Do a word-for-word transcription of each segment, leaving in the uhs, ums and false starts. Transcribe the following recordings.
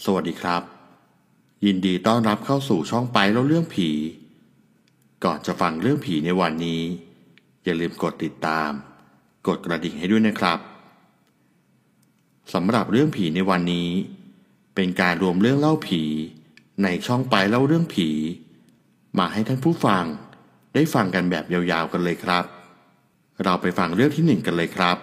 สวัสดีครับยินดีต้อนรับเข้าสู่ช่องไปแล้วเรื่องผีก่อนจะฟังเรื่องผีในวันนี้อย่าลืมกดติดตามกดกระดิ่งให้ด้วยนะครับสำหรับเรื่องผีในวันนี้เป็นการรวมเรื่องเล่าผีในช่องไปเล่าเรื่องผีมาให้ท่านผู้ฟังได้ฟังกันแบบยาวๆกันเลยครับเราไปฟังเรื่องที่หนึ่งกันเลยครับ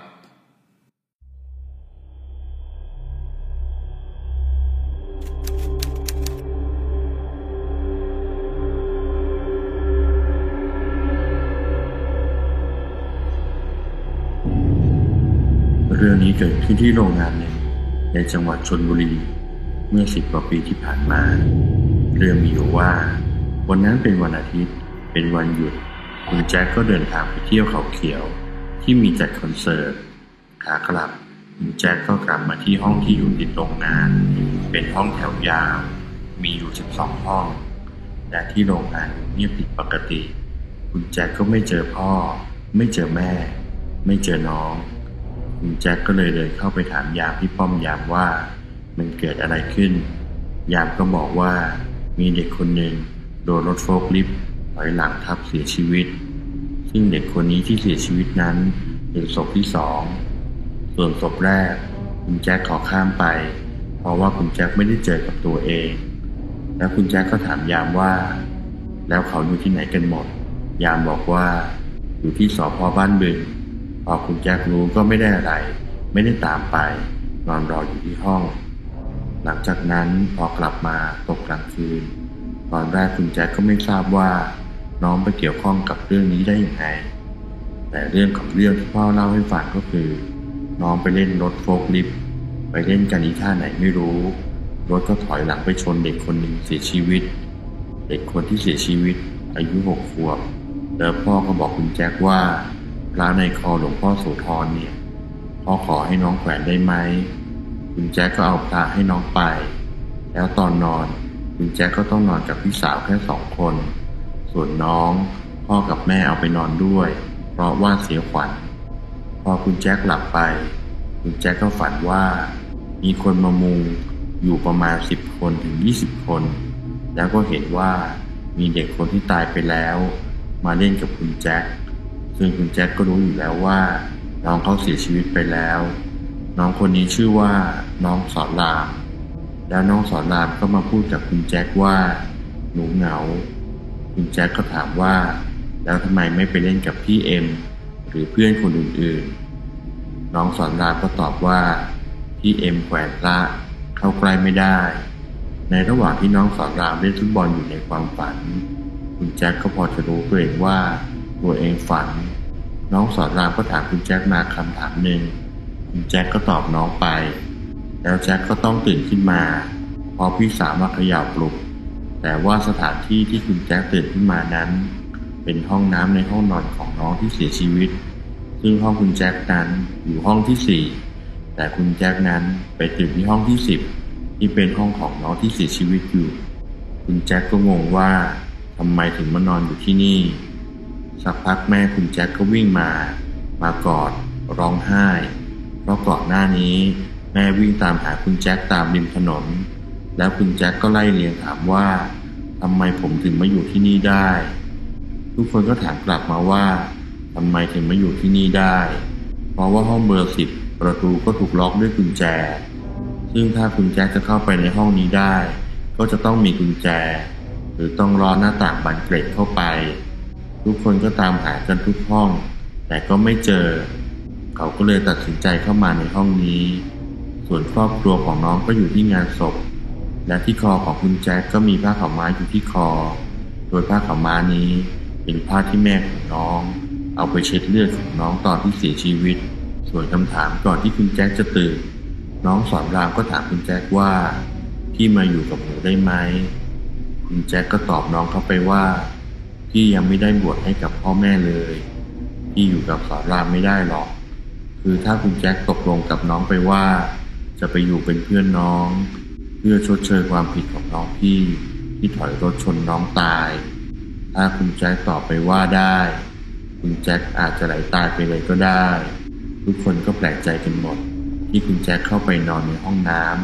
เรื่องนี้เกิดขึ้นที่โรงงานหนึ่งในจังหวัดชลบุรีเมื่อสิบกว่าปีที่ผ่านมาเรื่องมีอยู่ว่าวันนั้นเป็นวันอาทิตย์เป็นวันหยุดคุณแจ็คก็เดินทางไปเที่ยวเขาเขียวที่มีจัดคอนเสิร์ตขากลับคุณแจ็คก็กลับมาที่ห้องที่อยู่ติดโรงงานเป็นห้องแถวยาวมีอยู่สิบสองห้องแต่ที่โรงงานเงียบผิดปกติคุณแจ็คก็ไม่เจอพ่อไม่เจอแม่ไม่เจอน้องคุณแจ็คก็เลยเดินเข้าไปถามยามที่ป้อมยามว่ามันเกิดอะไรขึ้นยามก็บอกว่ามีเด็กคนหนึ่งโดนรถโฟล์คลิฟต์ถอยหลังทับเสียชีวิตซึ่งเด็กคนนี้ที่เสียชีวิตนั้นเป็นศพที่สองส่วนศพแรกคุณแจ็คขอข้ามไปเพราะว่าคุณแจ็คไม่ได้เจอกับตัวเองแล้วคุณแจ็คก็ถามยามว่าแล้วเขาอยู่ที่ไหนกันหมดยามบอกว่าอยู่ที่สภ.บ้านบึงพอคุณแจ็ครู้ก็ไม่ได้อะไรไม่ได้ตามไปนอนรออยู่ที่ห้องหลังจากนั้นพอกลับมาตกกลางคืนตอนแรกคุณแจ็คก็ไม่ทราบว่าน้องไปเกี่ยวข้องกับเรื่องนี้ได้อย่างไรแต่เรื่องของเรื่องที่พ่อเล่าให้ฟังก็คือน้องไปเล่นรถโฟล์คลิฟต์ไปเล่นกันอีท่าไหนไม่รู้รถก็ถอยหลังไปชนเด็กคนหนึ่งเสียชีวิตเด็กคนที่เสียชีวิตอายุหกขวบแล้วพ่อก็บอกคุณแจ็คว่าพระในคอหลวงพ่อโสธรเนี่ยพ่อขอให้น้องแขวนได้ไหมคุณแจ็คก็เอาพระให้น้องไปแล้วตอนนอนคุณแจ็คก็ต้องนอนกับพี่สาวแค่สองคนส่วนน้องพ่อกับแม่เอาไปนอนด้วยเพราะว่าเสียขวัญพอคุณแจ็คหลับไปคุณแจ็คก็ฝันว่ามีคนมามุงอยู่ประมาณสิบคนถึงยี่สิบคนแล้วก็เห็นว่ามีเด็กคนที่ตายไปแล้วมาเล่นกับคุณแจ็คซึ่งคุณแจ็คก็รู้อยู่แล้วว่าน้องเขาเสียชีวิตไปแล้วน้องคนนี้ชื่อว่าน้องสอนรามแล้วน้องสอนรามก็มาพูดกับคุณแจ็คว่าหนูเหงาคุณแจ็คก็ถามว่าแล้วทำไมไม่ไปเล่นกับพี่เอ็มหรือเพื่อนคนอื่นๆน้องสอนรามก็ตอบว่าพี่เอ็มแขวนพระเข้าใกล้ไม่ได้ในระหว่างที่น้องสอนรามเล่นฟุตบอลอยู่ในความฝันคุณแจ็คก็พอจะรู้ตัวเองว่าตัวเองฝันน้องสอนรามก็ถามคุณแจ็คมาคำถามหนึ่งคุณแจ็คก็ตอบน้องไปแล้วแจ็คก็ต้องตื่นขึ้นมาพอพี่สาวมาเขย่าปลุกแต่ว่าสถานที่ที่คุณแจ็คตื่นขึ้นมานั้นเป็นห้องน้ำในห้องนอนของน้องที่เสียชีวิตซึ่งห้องคุณแจ็คนั้นอยู่ห้องที่สี่แต่คุณแจ็คนั้นไปตื่นที่ห้องที่สิบที่เป็นห้องของน้องที่เสียชีวิตอยู่คุณแจ็คก็งงว่าทำไมถึงมานอนอยู่ที่นี่สักพักแม่คุณแจ็คก็วิ่งมามากอดร้องไห้เพราะก่อนหน้านี้แม่วิ่งตามหาคุณแจ็คตามริมถนนแล้วคุณแจ็คก็ไล่เลียงถามว่าทำไมผมถึงมาอยู่ที่นี่ได้ทุกคนก็ถามกลับมาว่าทำไมถึงมาอยู่ที่นี่ได้เพราะว่าห้องเบอร์สิบประตูก็ถูกล็อกด้วยกุญแจซึ่งถ้าคุณแจ็คจะเข้าไปในห้องนี้ได้ก็จะต้องมีกุญแจหรือต้องรอหน้าต่างบานเกล็ดเข้าไปทุกคนก็ตามหากันทุกห้องแต่ก็ไม่เจอเขาก็เลยตัดสินใจเข้ามาในห้องนี้ส่วนครอบครัวของน้องก็อยู่ที่งานศพและที่คอของคุณแจ็คก็มีผ้าขาวม้าอยู่ที่คอโดยผ้าขาวม้านี้เป็นผ้าที่แม่ของน้องเอาไปเช็ดเลือดของน้องตอนที่เสียชีวิตส่วนคำถามก่อนที่คุณแจ็คจะตื่นน้องสอนรามก็ถามคุณแจ็คว่าพี่มาอยู่กับหนูได้ไหมคุณแจ็คก็ตอบน้องเข้าไปว่าพี่ยังไม่ได้บวชให้กับพ่อแม่เลยพี่อยู่กับสอนรามไม่ได้หรอกคือถ้าคุณแจ็คตกลงกับน้องไปว่าจะไปอยู่เป็นเพื่อนน้องเพื่อชดเชยความผิดของน้องพี่ที่ถอยรถชนน้องตายถ้าคุณแจ็คตอบไปว่าได้คุณแจ็คอาจจะไหลตายไปเลยก็ได้ทุกคนก็แปลกใจกันหมดที่คุณแจ็คเข้าไปนอนในห้องน้ำ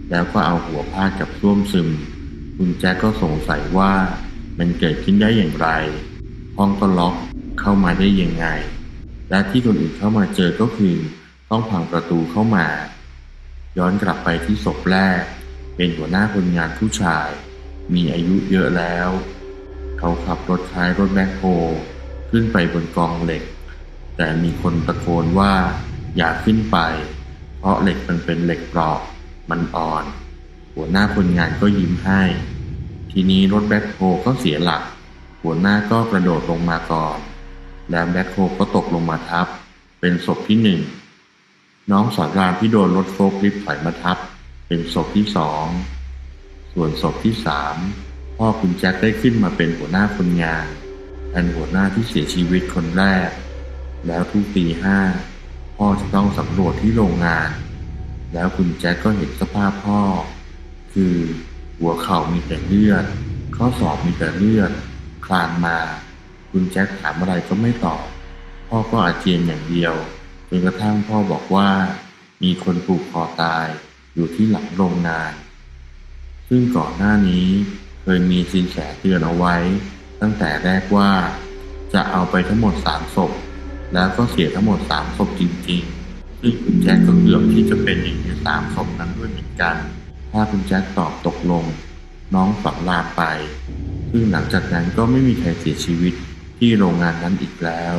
แล้วก็เอาหัวพาดกับส้วมซึมคุณแจ็คก็สงสัยว่ามันเกิดขึ้นได้อย่างไรห้องก็ล็อกเข้ามาได้ยังไงและที่คนอื่นเข้ามาเจอก็คือต้องพังประตูเข้ามาย้อนกลับไปที่ศพแรกเป็นหัวหน้าคนงานผู้ชายมีอายุเยอะแล้วเขาขับรถคล้ายรถแบ็คโฮขึ้นไปบนกองเหล็กแต่มีคนตะโกนว่าอย่าขึ้นไปเพราะเหล็กมันเป็นเหล็กเปราะมันอ่อนหัวหน้าคนงานก็ยิ้มให้ทีนี้รถแบ็คโฮก็เสียหลักหัวหน้าก็กระโดดลงมาก่อนแล้วแบ็คโฮก็ตกลงมาทับเป็นศพที่หนึ่งน้องสอนรามที่โดนรถโฟล์คลิฟต์ถอยมาทับเป็นศพที่สองส่วนศพที่สามพ่อคุณแจ็คได้ขึ้นมาเป็นหัวหน้าคนงานแทนหัวหน้าที่เสียชีวิตคนแรกแล้วทุกตีห้าพ่อจะต้องสำรวจที่โรงงานแล้วคุณแจ็คก็เห็นสภาพพ่อคือหัวเข่ามีแต่เลือดข้อศอกมีแต่เลือดคลานมาคุณแจ็คถามอะไรก็ไม่ตอบพ่อก็อาเจียนอย่างเดียวจนกระทั่งพ่อบอกว่ามีคนผูกคอตายอยู่ที่หลังโรงงานซึ่งก่อนหน้านี้เคยมีสินแสเตือนเอาไว้ตั้งแต่แรกว่าจะเอาไปทั้งหมดสามศพแล้วก็เสียทั้งหมดสามศพจริงๆซึ่งคุณแจ็คก็เกือบที่จะเป็นหนึ่งในสามศพนั้นด้วยเหมือนกันถ้าคุณแจ็คตอบตกลงน้องฝังลาไปซึ่งหลังจากนั้นก็ไม่มีใครเสียชีวิตที่โรงงานนั้นอีกแล้ว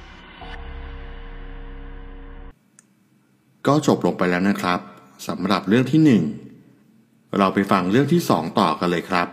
ก็จบลงไปแล้วนะครับสำหรับเรื่องที่หนึ่งเราไปฟังเรื่องที่สองต่อกันเลยครับ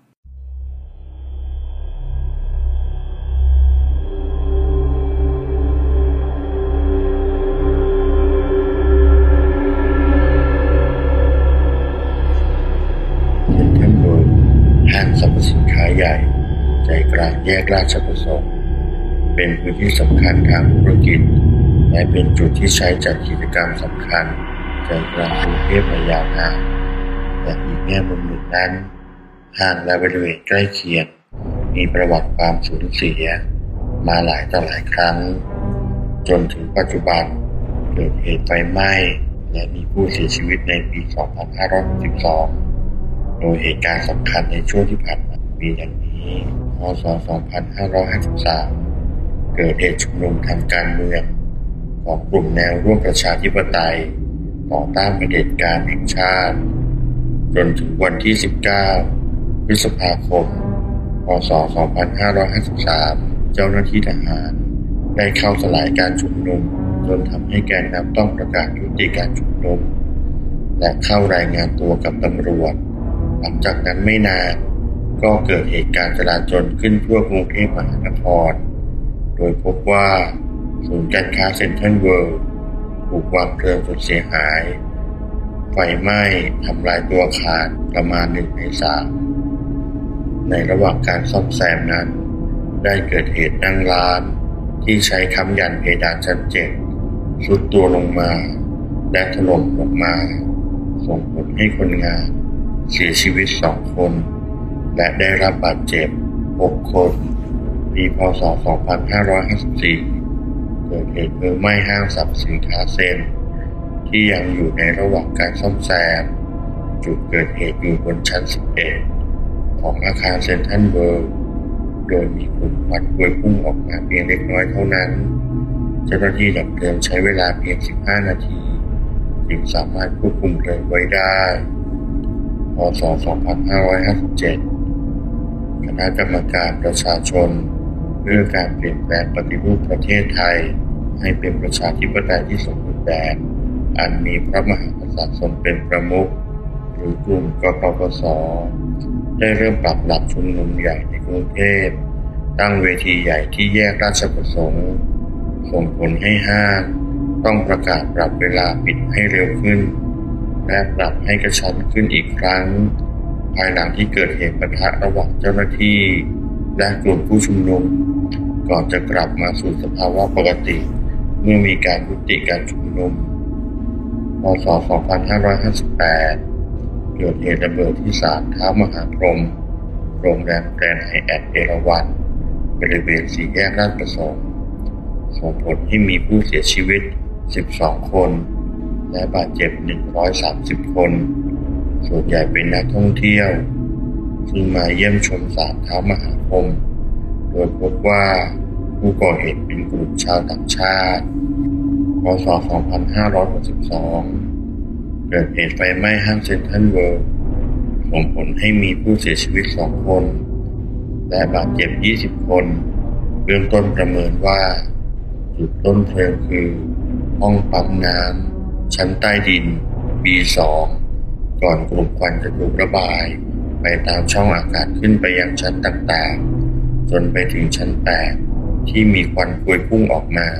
ห้างสรรพสินค้าใหญ่ใจกลางแยกราชประสงค์เป็นพื้นที่สำคัญทางธุรกิจและเป็นจุดที่ใช้จัดกิจกรรมสำคัญใจกลางกรุงเทพมายาวนานแต่อีกแง่มุมหนึ่งนั้นห้างและบริเวณใกล้เคียงมีประวัติความสูญเสียมาหลายต่อหลายครั้งจนถึงปัจจุบันเกิดเหตุไฟไหม้และมีผู้เสียชีวิตในปี สองพันห้าร้อยหกสิบสองโดยเหตุการณ์สำคัญในช่วงที่ผ่านมามีดังนี้ พ.ศ. สองพันห้าร้อยห้าสิบสาม เกิดเหตุชุมนุมทางการเมืองของกลุ่มแนวร่วมประชาธิปไตยต่อต้านเผด็จการแห่งชาติจนถึงวันที่ สิบเก้า พฤษภาคม พ.ศ. สองพันห้าร้อยห้าสิบสาม เจ้าหน้าที่ทหารได้เข้าสลายการชุมนุมจนทำให้แกนนำต้องประกาศยุติการชุมนุมและเข้ารายงานตัวกับตำรวจหลังจากนั้นไม่นานก็เกิดเหตุการณ์จลาจลขึ้นทั่วกรุงเทพมหานครโดยพบว่าศูนย์การค้าเซ็นทรัลเวิลด์ถูกวางเพลิงจนเสียหายไฟไหม้ทำลายตัวอาคารประมาณหนึ่งในสามในระหว่างการซ่อมแซมนั้นได้เกิดเหตุนั่งร้านที่ใช้ค้ำยันเพดานชั้นเจ็ดทรุดตัวลงมาและถล่มลงมาส่งผลให้คนงานเสียชีวิตสองคนและได้รับบาดเจ็บหกคนปี พ.ศ. สองพันห้าร้อยห้าสิบสี่ เกิดเหตุเพลิงไหม้ห้างสรรพสินค้าเซ็นที่ยังอยู่ในระหว่างการซ่อมแซมจุดเกิดเหตุอยู่บนชั้นสิบเอ็ดของอาคารเซ็นทรัลเวิลด์โดยมีกลุ่มควันพวยพุ่งออกมาเพียงเล็กน้อยเท่านั้นเจ้าหน้าที่ดับเพลิงใช้เวลาเพียงสิบห้านาทีจึงสามารถควบคุมเพลิงไว้ได้ พ.ศ. สองพันห้าร้อยห้าสิบเจ็ด คณะกรรมการประชาชนเพื่อการเปลี่ยนแปลงปฏิรูปประเทศไทยให้เป็นประชาธิปไตยที่สมบูรณ์แบบอันมีพระมหากษัตริย์ทรงเป็นประมุขหรือกลุ่มกปปส.ได้เริ่มปรับหลักชุมนุมใหญ่ในกรุงเทพตั้งเวทีใหญ่ที่แยกราชประสงค์ส่งผลให้ห้างต้องประกาศปรับเวลาปิดให้เร็วขึ้นและปรับให้กระชั้นขึ้นอีกครั้งภายหลังที่เกิดเหตุปะทะระหว่างเจ้าหน้าที่และกลุ่มผู้ชุมนุมก่อนจะกลับมาสู่สภาวะปกติเมื่อมีการยุติการชุมนุม พ.ศ. สองพันห้าร้อยห้าสิบแปด เกิดเหตุระเบิดที่ศาลเท้ามหาพรหมโรงแรมแกรนด์ไฮแอทเอราวัณบริเวณสี่แยกราชประสงค์ส่งผลให้มีผู้เสียชีวิตสิบสองคนและบาดเจ็บหนึ่งร้อยสามสิบคนส่วนใหญ่เป็นนักท่องเที่ยวซึ่งมาเยี่ยมชมศาลเท้ามหาพรหมโดยพบว่าผู้ก่อเหตุเป็นกลุ่มชาวต่างชาติพ.ศ. สองพันห้าร้อยหกสิบสองเกิดเหตุไฟไหม้ห้างเซ็นทรัลเวิลด์ส่งผลให้มีผู้เสียชีวิตสองคนและบาดเจ็บยี่สิบคนเบื้องต้นประเมินว่าจุดต้นเพลิงคือห้องปั๊มน้ำชั้นใต้ดิน บี สอง ก่อนกลุ่มควันจะถูกระบายไปตามช่องอากาศขึ้นไปยังชั้นต่างๆจนไปถึงชั้นแปดที่มีควันพวยพุ่งออกมา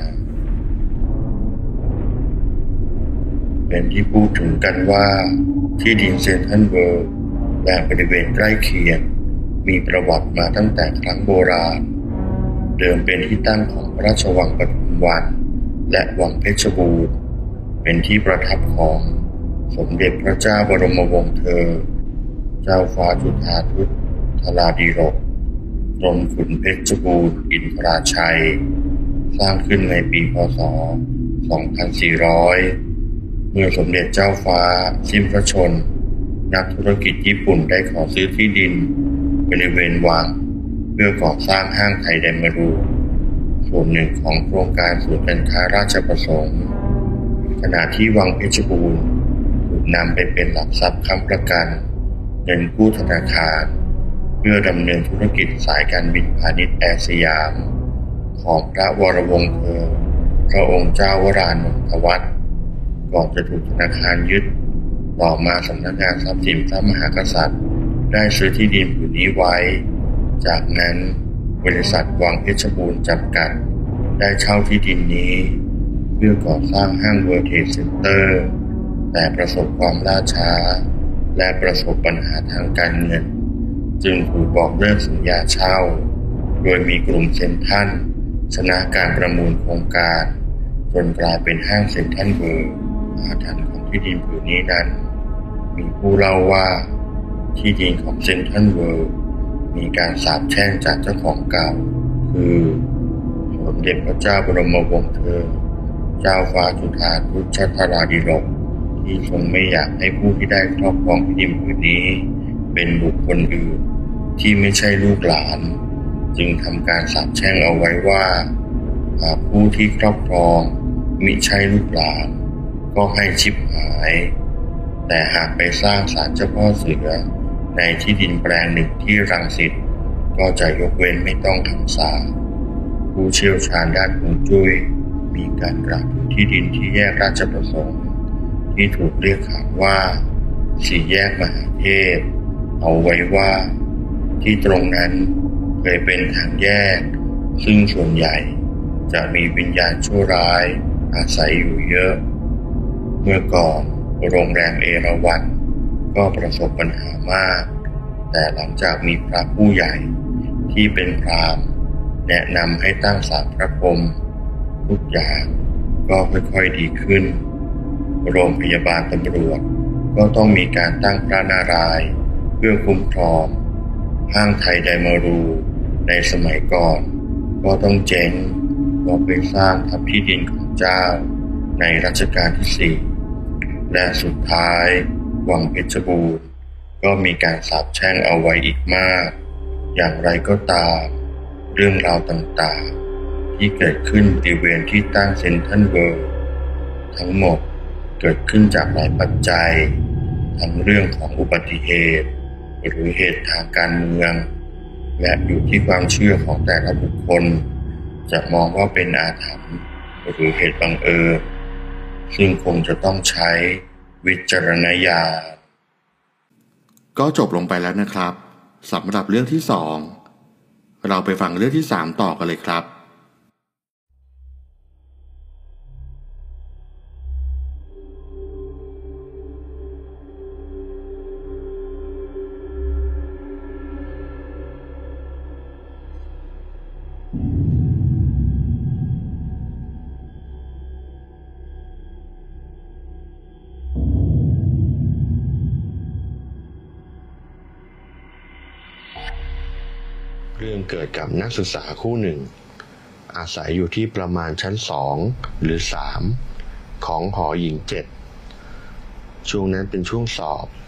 เป็นที่พูดถึงกันว่าที่ดินเซ็นทรัลเวิลด์และบริเวณใกล้เคียงมีประวัติมาตั้งแต่ครั้งโบราณเดิมเป็นที่ตั้งของพระราชวังปทุมวันและวังเพชรบูรณ์เป็นที่ประทับของสมเด็จพระเจ้าบรมวงศ์เธอเจ้าฟ้าจุฑาทุตธราดีรกกรมขุนเพชรบูรณ์อินทราชัยสร้างขึ้นในปีพ.ศ. สองพันสี่ร้อยเมื่อสมเด็จเจ้าฟ้าสิ้นพระชนม์นักธุรกิจญี่ปุ่นได้ขอซื้อที่ดินบริเวณวังเพื่อก่อสร้างห้างไทยไดมารูส่วนหนึ่งของโครงการศูนย์การค้าราชประสงค์ขณะที่วังเพชรบูรณ์ถูกนำไปเป็นหลักทรัพย์ค้ำประกันเงินกู้ธนาคารเพื่อดำเนินธุรกิจสายการบินพาณิชย์แอร์สยามของพระวรวงศ์เธอพระองค์เจ้าวรานนทวัฒน์ก่อนจะถูกธนาคารยึดต่อมาสำนักงานทรัพย์สินพระมหากษัตริย์ได้ซื้อที่ดินผืนนี้ไว้จากนั้นบริษัทวังเพชรบูรณ์จำกัดได้เช่าที่ดินนี้เพื่อก่อสร้างห้างเวิลด์เทรดเซ็นเตอร์แต่ประสบความล่าช้าและประสบปัญหาทางการเงินจึงถูกบอกเลิกสัญญาเช่าโดยมีกลุ่มเซ็นทรัลชนะการประมูลโครงการจนกลายเป็นห้างเซ็นทรัลเวิลด์อาถรรพ์ของที่ดินผืนนี้นั้นมีผู้เล่าว่าที่ดินของเซ็นทรัลเวิลด์มีการสาปแช่งจากเจ้าของเก่าคือสมเด็จพระเจ้าบรมวงศ์เธอเจ้าฟ้าจุฑาทุตธราดีรกที่ทรงไม่อยากให้ผู้ที่ได้ครอบครองที่ดินผืนนี้เป็นบุคคลอื่นที่ไม่ใช่ลูกหลานจึงทำการสาปแช่งเอาไว้ว่าหากผู้ที่ครอบครองมิใช่ลูกหลานก็ให้ชิบหายแต่หากไปสร้างศาลเจ้าพ่อเสือในที่ดินแปลงหนึ่งที่รังสิตก็จะยกเว้นไม่ต้องคำสาปผู้เชี่ยวชาญด้านฮวงจุ้ยมีการกล่าวถึงที่ดินที่แยกราชประสงค์ที่ถูกเรียกขานว่าสี่แยกมหาเทพเอาไว้ว่าที่ตรงนั้นเคยเป็นทางแยกซึ่งส่วนใหญ่จะมีวิญญาณชั่วร้ายอาศัยอยู่เยอะเมื่อก่อนโรงแรมเอราวัณก็ประสบปัญหามากแต่หลังจากมีพระผู้ใหญ่ที่เป็นพราหมณ์แนะนำให้ตั้งศาลพระพรหมทุกอย่างก็ค่อยๆดีขึ้นโรงพยาบาลตำรวจก็ต้องมีการตั้งพระนารายณ์เพื่อคุ้มครองห้างไทยไดมารูในสมัยก่อนก็ต้องเจ๊งเพราะไปสร้างทับที่ดินของเจ้าในรัชกาลที่สี่และสุดท้ายวังเพชรบูรณ์ก็มีการสาปแช่งเอาไว้อีกมากอย่างไรก็ตามเรื่องราวต่างๆที่เกิดขึ้นบริเวณที่ตั้งเซ็นทรัลเวิลด์ทั้งหมดเกิดขึ้นจากหลายปัจจัยทั้งเรื่องของอุบัติเหตุหรือเหตุทางการเมืองและอยู่ที่ความเชื่อของแต่ละบุคคลจะมองว่าเป็นอาถรรพ์หรือเหตุบังเอิญซึ่งคงจะต้องใช้วิจารณญาณก็จบลงไปแล้วนะครับสำหรับเรื่องที่สองเราไปฟังเรื่องที่สามต่อกันเลยครับเรื่องเกิดกับนักศึกษาคู่หนึ่งอาศัยอยู่ที่ประมาณชั้นสองหรือสามของหอหญิงเจ็ดช่วงนั้นเป็นช่วงสอบ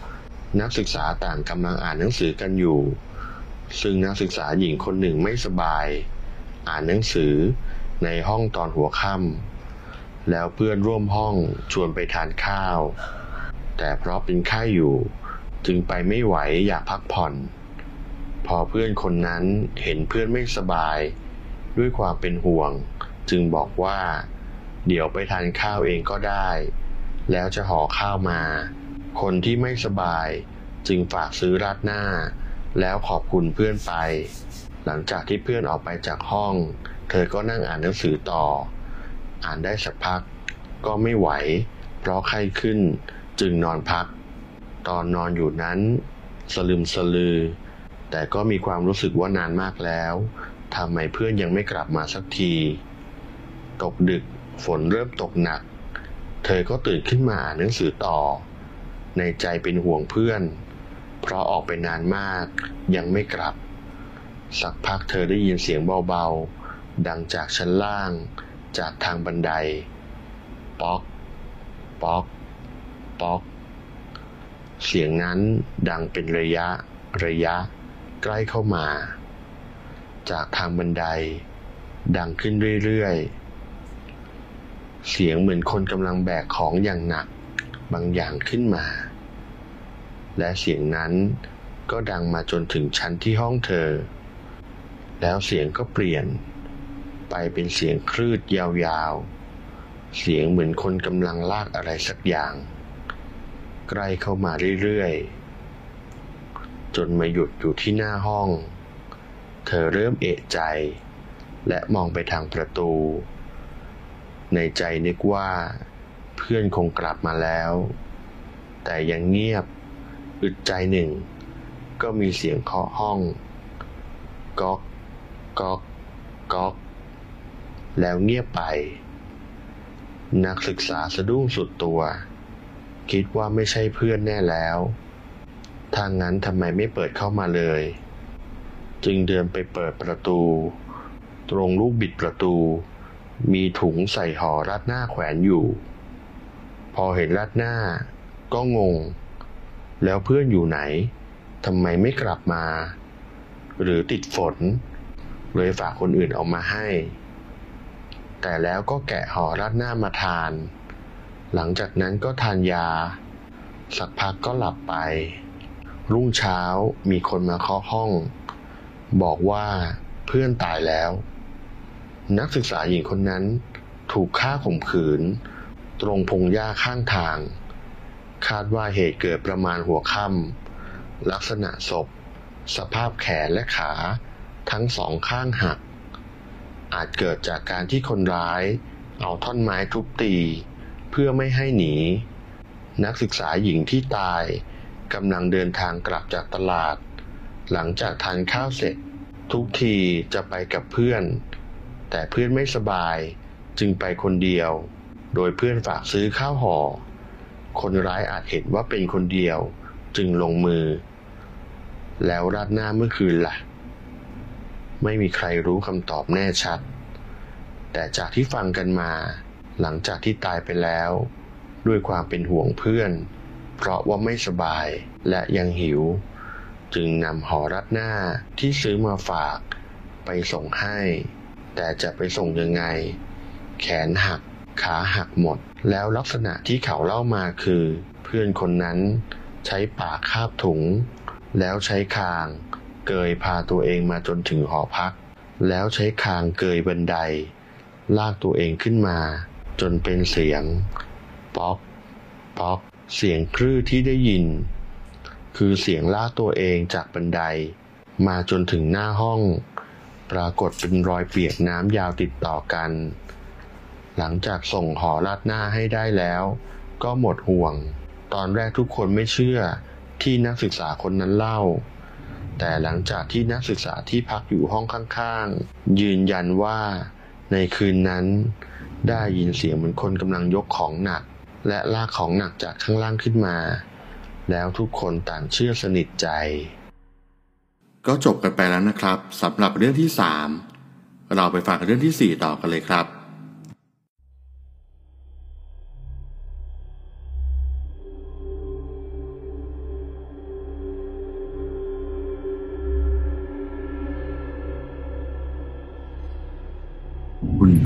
นักศึกษาต่างกำลังอ่านหนังสือกันอยู่ซึ่งนักศึกษาหญิงคนหนึ่งไม่สบายอ่านหนังสือในห้องตอนหัวค่ำแล้วเพื่อนร่วมห้องชวนไปทานข้าวแต่เพราะเป็นไข้อยู่จึงไปไม่ไหวอยากพักผ่อนพอเพื่อนคนนั้นเห็นเพื่อนไม่สบายด้วยความเป็นห่วงจึงบอกว่าเดี๋ยวไปทานข้าวเองก็ได้แล้วจะห่อข้าวมาคนที่ไม่สบายจึงฝากซื้อราดหน้าแล้วขอบคุณเพื่อนไปหลังจากที่เพื่อนออกไปจากห้องเธอก็นั่งอ่านหนังสือต่ออ่านได้สักพักก็ไม่ไหวเพราะไข้ขึ้นจึงนอนพักตอนนอนอยู่นั้นสลึมสลือแต่ก็มีความรู้สึกว่านานมากแล้วทำไมเพื่อนยังไม่กลับมาสักทีตกดึกฝนเริ่มตกหนักเธอก็ตื่นขึ้นมาอ่านหนังสือต่อในใจเป็นห่วงเพื่อนเพราะออกไปนานมากยังไม่กลับสักพักเธอได้ยินเสียงเบาๆดังจากชั้นล่างจากทางบันไดป๊อกป๊อกป๊อกเสียงนั้นดังเป็นระยะระยะใกล้เข้ามาจากทางบันไดดังขึ้นเรื่อยๆเสียงเหมือนคนกำลังแบกของอย่างหนักบางอย่างขึ้นมาและเสียงนั้นก็ดังมาจนถึงชั้นที่ห้องเธอแล้วเสียงก็เปลี่ยนไปเป็นเสียงคลืดยาวๆเสียงเหมือนคนกำลังลากอะไรสักอย่างใกล้เข้ามาเรื่อยๆจนมาหยุดอยู่ที่หน้าห้องเธอเริ่มเอะใจและมองไปทางประตูในใจนึกว่าเพื่อนคงกลับมาแล้วแต่ยังเงียบอึดใจหนึ่งก็มีเสียงเคาะห้องก๊อกก๊อกก๊อกแล้วเงียบไปนักศึกษาสะดุ้งสุดตัวคิดว่าไม่ใช่เพื่อนแน่แล้วถ้างั้นทำไมไม่เปิดเข้ามาเลยจึงเดินไปเปิดประตูตรงลูกบิดประตูมีถุงใส่ห่อราดหน้าแขวนอยู่พอเห็นราดหน้าก็งงแล้วเพื่อนอยู่ไหนทำไมไม่กลับมาหรือติดฝนเลยฝากคนอื่นเอามาให้แต่แล้วก็แกะห่อราดหน้ามาทานหลังจากนั้นก็ทานยาสักพักก็หลับไปรุ่งเช้ามีคนมาเคาะห้องบอกว่าเพื่อนตายแล้วนักศึกษาหญิงคนนั้นถูกฆ่าข่มขืนตรงพงหญ้าข้างทางคาดว่าเหตุเกิดประมาณหัวค่ำลักษณะศพสภาพแขนและขาทั้งสองข้างหักอาจเกิดจากการที่คนร้ายเอาท่อนไม้ทุบตีเพื่อไม่ให้หนีนักศึกษาหญิงที่ตายกำลังเดินทางกลับจากตลาดหลังจากทานข้าวเสร็จทุกทีจะไปกับเพื่อนแต่เพื่อนไม่สบายจึงไปคนเดียวโดยเพื่อนฝากซื้อข้าวห่อคนร้ายอาจเห็นว่าเป็นคนเดียวจึงลงมือแล้วราดหน้าเมื่อคืนล่ะไม่มีใครรู้คำตอบแน่ชัดแต่จากที่ฟังกันมาหลังจากที่ตายไปแล้วด้วยความเป็นห่วงเพื่อนเพราะว่าไม่สบายและยังหิวจึงนำห่อราดหน้าที่ซื้อมาฝากไปส่งให้แต่จะไปส่งยังไงแขนหักขาหักหมดแล้วลักษณะที่เขาเล่ามาคือเพื่อนคนนั้นใช้ปากคาบถุงแล้วใช้คางเกยพาตัวเองมาจนถึงหอพักแล้วใช้คางเกยบันไดลากตัวเองขึ้นมาจนเป็นเสียงป๊อกป๊อกเสียงคลื่นที่ได้ยินคือเสียงลากตัวเองจากบันไดมาจนถึงหน้าห้องปรากฏเป็นรอยเปียกน้ำยาวติดต่อกันหลังจากส่งห่อราดหน้าให้ได้แล้วก็หมดห่วงตอนแรกทุกคนไม่เชื่อที่นักศึกษาคนนั้นเล่าแต่หลังจากที่นักศึกษาที่พักอยู่ห้องข้างๆยืนยันว่าในคืนนั้นได้ยินเสียงเหมือนคนกำลังยกของหนักและลากของหนักจากข้างล่างขึ้นมาแล้วทุกคนต่างเชื่อสนิทใจก็จบกันไปแล้วนะครับสำหรับเรื่องที่สามเราไปฟังเรื่องที่สี่ต่อกันเลยครับ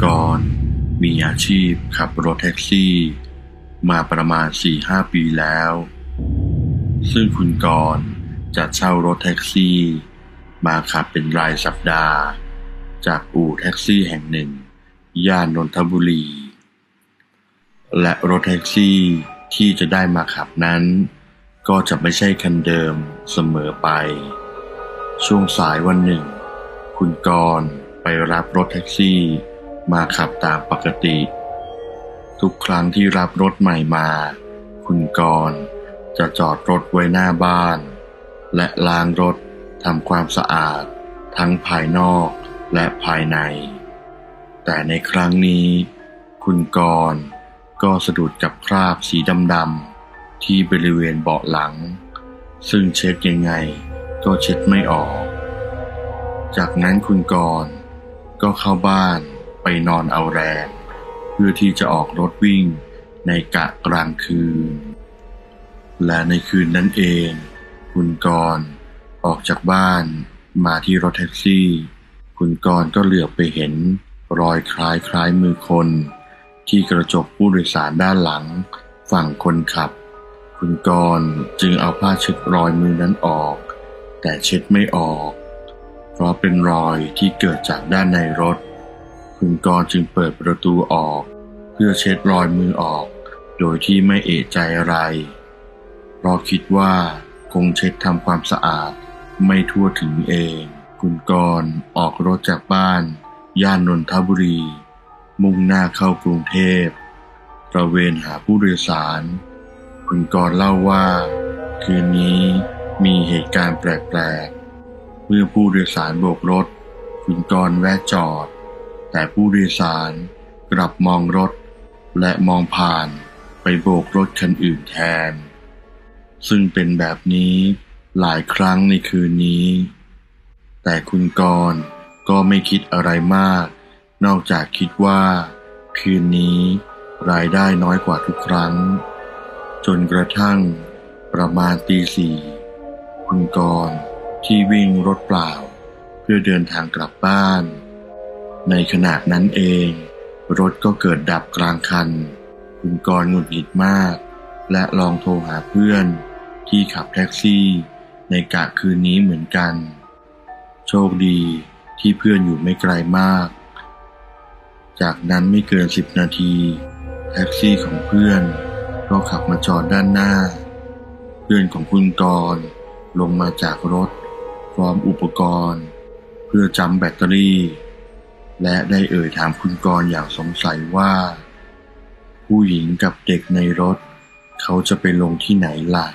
กรณ์มีอาชีพขับรถแท็กซี่มาประมาณ สี่ห้า ปีแล้วซึ่งคุณกรณ์จะเช่ารถแท็กซี่มาขับเป็นรายสัปดาห์จากอู่แท็กซี่แห่งหนึ่งย่านนนทบุรีและรถแท็กซี่ที่จะได้มาขับนั้นก็จะไม่ใช่คันเดิมเสมอไปช่วงสายวันหนึ่งคุณกรณ์ไปรับรถแท็กซี่มาขับตามปกติทุกครั้งที่รับรถใหม่มาคุณกรณ์จะจอดรถไว้หน้าบ้านและล้างรถทำความสะอาดทั้งภายนอกและภายในแต่ในครั้งนี้คุณกรณ์ก็สะดุดกับคราบสีดำๆที่บริเวณเบาะหลังซึ่งเช็ดยังไงก็เช็ดไม่ออกจากนั้นคุณกรณ์ก็เข้าบ้านไปนอนเอาแรงเพื่อที่จะออกรถวิ่งในกะกลางคืนและในคืนนั้นเองคุณกรณ์ออกจากบ้านมาที่รถแท็กซี่คุณกรณ์ก็เหลือบไปเห็นรอยคล้ายคล้ายมือคนที่กระจกผู้โดยสารด้านหลังฝั่งคนขับคุณกรณ์จึงเอาผ้าเช็ดรอยมือนั้นออกแต่เช็ดไม่ออกเพราะเป็นรอยที่เกิดจากด้านในรถคุณกรณ์จึงเปิดประตูออกเพื่อเช็ดรอยมือออกโดยที่ไม่เอะใจอะไรเพราะคิดว่าคงเช็ดทำความสะอาดไม่ทั่วถึงเองคุณกรณ์ออกรถจากบ้านย่านนนทบุรีมุ่งหน้าเข้ากรุงเทพตระเวนหาผู้โดยสารคุณกรณ์เล่าว่าคืนนี้มีเหตุการณ์แปลกๆเมื่อผู้โดยสารโบกรถคุณกรณ์แวะจอดแต่ผู้โดยสารกลับมองรถและมองผ่านไปโบกรถคันอื่นแทนซึ่งเป็นแบบนี้หลายครั้งในคืนนี้แต่คุณกรณ์ก็ไม่คิดอะไรมากนอกจากคิดว่าคืนนี้รายได้น้อยกว่าทุกครั้งจนกระทั่งประมาณตีสี่คุณกรณ์ที่วิ่งรถเปล่าเพื่อเดินทางกลับบ้านในขณะนั้นเองรถก็เกิดดับกลางคันคุณกรณ์หงุดหงิดมากและลองโทรหาเพื่อนที่ขับแท็กซี่ในกะคืนนี้เหมือนกันโชคดีที่เพื่อนอยู่ไม่ไกลมากจากนั้นไม่เกินสิบนาทีแท็กซี่ของเพื่อนก็ขับมาจอดด้านหน้าเพื่อนของคุณกรณ์ลงมาจากรถพร้อมอุปกรณ์เพื่อจำแบตเตอรี่และได้เอ่ยถามคุณกรณ์อย่างสงสัยว่าผู้หญิงกับเด็กในรถเขาจะไปลงที่ไหนล่ะ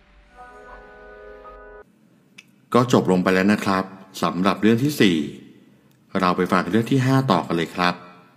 ก็จบลงไปแล้วนะครับสำหรับเรื่องที่สี่เราไปฟังเรื่องที่ห้าต่อกันเลยครับ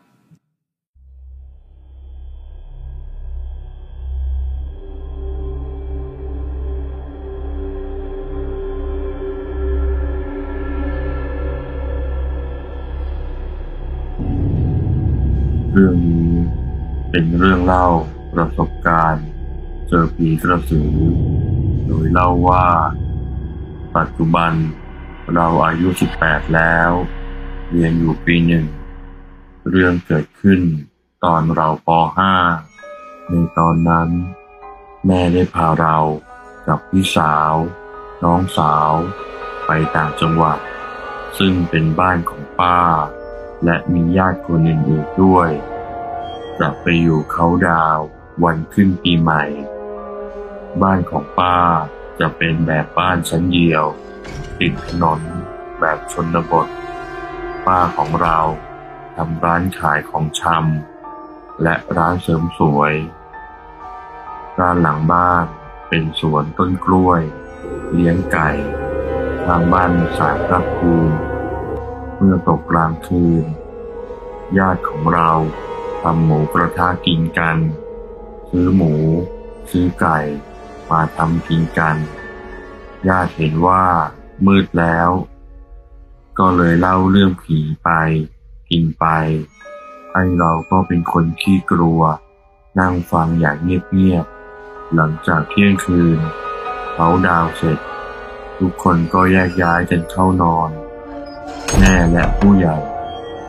เรื่องนี้เป็นเรื่องเล่าประสบการณ์เจอผีกระสือโดยเล่าว่าปัจจุบันเราอายุสิบแปดแล้วเรียนอยู่ปีหนึ่งเรื่องเกิดขึ้นตอนเราป.ห้า ในตอนนั้นแม่ได้พาเรากับพี่สาวน้องสาวไปต่างจังหวัดซึ่งเป็นบ้านของป้าและมีญาติคนอื่นๆด้วยจะไปอยู่เขาดาววันขึ้นปีใหม่บ้านของป้าจะเป็นแบบบ้านชั้นเดียวติดถนนแบบชนบทป้าของเราทำร้านขายของชำและร้านเสริมสวยด้านหลังบ้านเป็นสวนต้นกล้วยเลี้ยงไก่ทางบ้านมีศาลพระภูมิเมื่อตกกลางคืนญาติของเราทำหมูกระทะกินกันซื้อหมูซื้อไก่มาทำกินกันญาติเห็นว่ามืดแล้วก็เลยเล่าเรื่องผีไปกินไปไอ้เราก็เป็นคนขี้กลัวนั่งฟังอย่างเงียบๆหลังจากเที่ยงคืนเขาดาวเสร็จทุกคนก็แยกย้ายกันเข้านอนแม่และผู้ใหญ่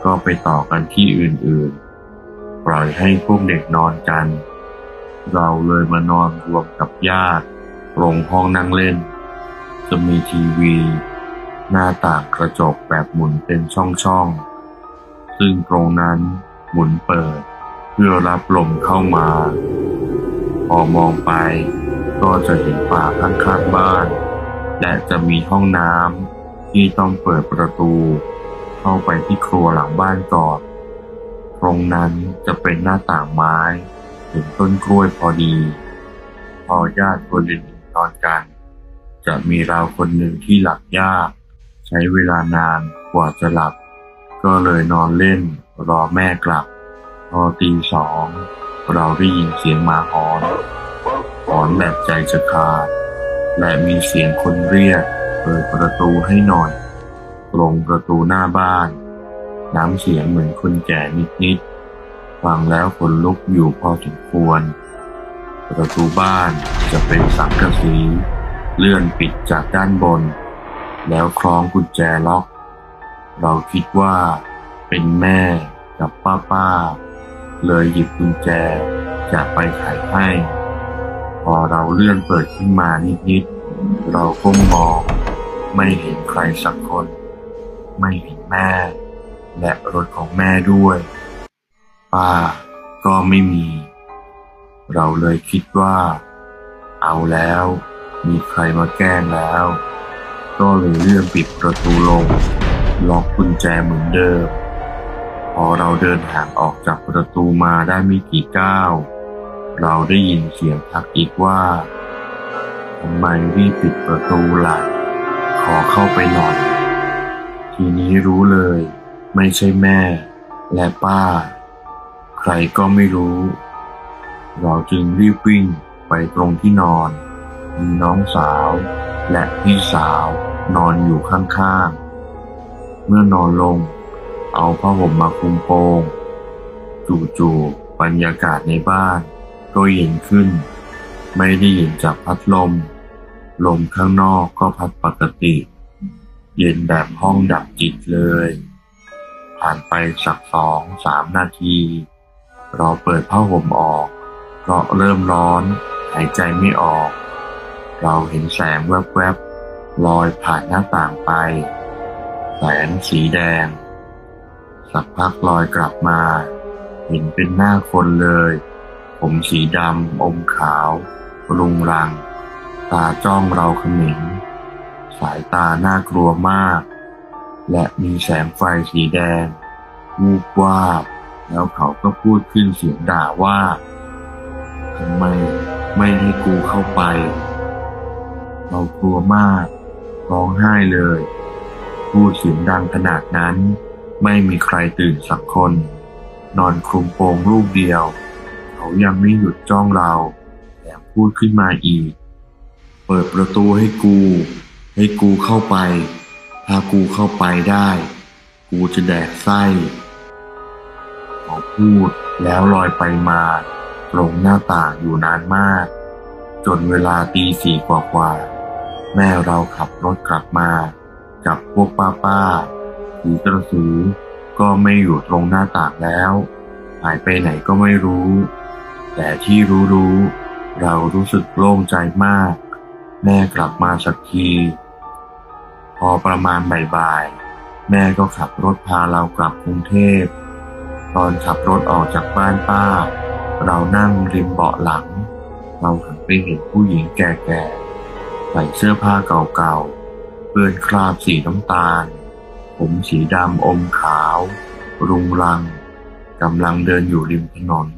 ก็ไปต่อกันที่อื่นๆปล่อยให้พวกเด็กนอนกันเราเลยมานอนรวมกับญาติตรงห้องนั่งเล่นจะมีทีวีหน้าต่างกระจกแบบหมุนเป็นช่องๆซึ่งตรงนั้นหมุนเปิดเพื่อรับลมเข้ามาพอมองไปก็จะเห็นป่าข้างๆบ้านและจะมีห้องน้ำที่ต้องเปิดประตูเข้าไปที่ครัวหลังบ้านก่อนตรงนั้นจะเป็นหน้าต่างไม้ถึงต้นกล้วยพอดีพอญาติคนอื่นนอนกันจะมีเราคนหนึ่งที่หลับยากใช้เวลานานกว่าจะหลับก็เลยนอนเล่นรอแม่กลับพอตีสองเราได้ยินเสียงหมาหอนหอนแบบใจจะขาดและมีเสียงคนเรียกเปิดประตูให้หน่อยตรงประตูหน้าบ้านน้ำเสียงเหมือนคนแก่นิดๆฟังแล้วขนลุกอยู่พอสมควรประตูบ้านจะเป็นสังกะสีเลื่อนปิดจากด้านบนแล้วคล้องกุญแจล็อกเราคิดว่าเป็นแม่กับป้าป้าเลยหยิบกุญแจจะไปไขให้พอเราเลื่อนเปิดขึ้นมานิดๆเราก้มมองไม่เห็นใครสักคนไม่เห็นแม่และรถของแม่ด้วยป้าก็ไม่มีเราเลยคิดว่าเอาแล้วมีใครมาแกล้งแล้วก็เลยเลื่อนปิดประตูลงล็อกกุญแจเหมือนเดิมพอเราเดินห่างออกจากประตูมาได้ไม่กี่ก้าวเราได้ยินเสียงทักอีกว่าทำไมรีบปิดประตูล่ะขอเข้าไปหน่อยทีนี้รู้เลยไม่ใช่แม่และป้าใครก็ไม่รู้เราจึงรีบวิ่งไปตรงที่นอนมีน้องสาวและพี่สาวนอนอยู่ข้างๆเมื่อนอนลงเอาผ้าห่มมาคลุมโปงจู่ๆบรรยากาศในบ้านก็เย็นขึ้นไม่ได้เย็นจากพัดลมลมข้างนอกก็พัดปกติเย็นแบบห้องดับจิตเลยผ่านไปสักสองสามนาทีเราเปิดผ้าห่มออกเพราะเริ่มร้อนหายใจไม่ออกเราเห็นแสงแวบๆลอยผ่านหน้าต่างไปแสงสีแดงสักพักลอยกลับมาเห็นเป็นหน้าคนเลยผมสีดำอมขาวรุงรังตาจ้องเราเขม็งสายตาน่ากลัวมากและมีแสงไฟสีแดงวูบวาบแล้วเขาก็พูดขึ้นเสียงด่าว่าทำไมไม่ให้กูเข้าไปเรากลัวมากร้องไห้เลยพูดเสียงดังขนาดนั้นไม่มีใครตื่นสักคนนอนคลุมโปงลูกเดียวเขายังไม่หยุดจ้องเราแถมพูดขึ้นมาอีกเปิดประตูให้กูให้กูเข้าไปถ้ากูเข้าไปได้กูจะแดกไส้เขาพูดแล้วลอยไปมาตรงหน้าต่างอยู่นานมากจนเวลาตีสี่กว่าๆแม่เราขับรถกลับมากับพวกป้าป้าผีกระสือก็ไม่อยู่ตรงหน้าต่างแล้วหายไปไหนก็ไม่รู้แต่ที่รู้ๆเรารู้สึกโล่งใจมากแม่กลับมาสักทีพอประมาณบ่ายๆแม่ก็ขับรถพาเรากลับกรุงเทพตอนขับรถออกจากบ้านป้าเรานั่งริมเบาะหลังเราหันไปเห็นผู้หญิงแก่ๆใส่เสื้อผ้าเก่าๆเปื้อนคราบสีน้ำตาลผมสีดำอมขาวรุงรังกำลังเดินอยู่ริมถนน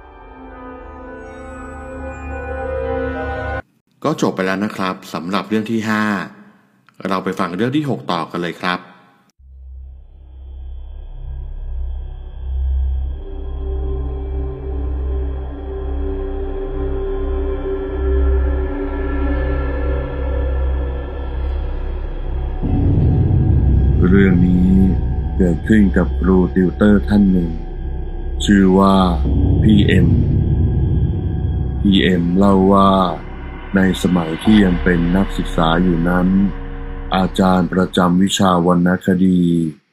ก็จบไปแล้วนะครับสำหรับเรื่องที่ห้าเราไปฟังเรื่องที่หกต่อกันเลยครับเรื่องนี้เกิดขึ้นกับครูติวเตอร์ท่านหนึ่งชื่อว่าพี่เอ็มพี่เอ็มเล่าว่าในสมัยที่ยังเป็นนักศึกษาอยู่นั้นอาจารย์ประจำวิชาวรรณคดี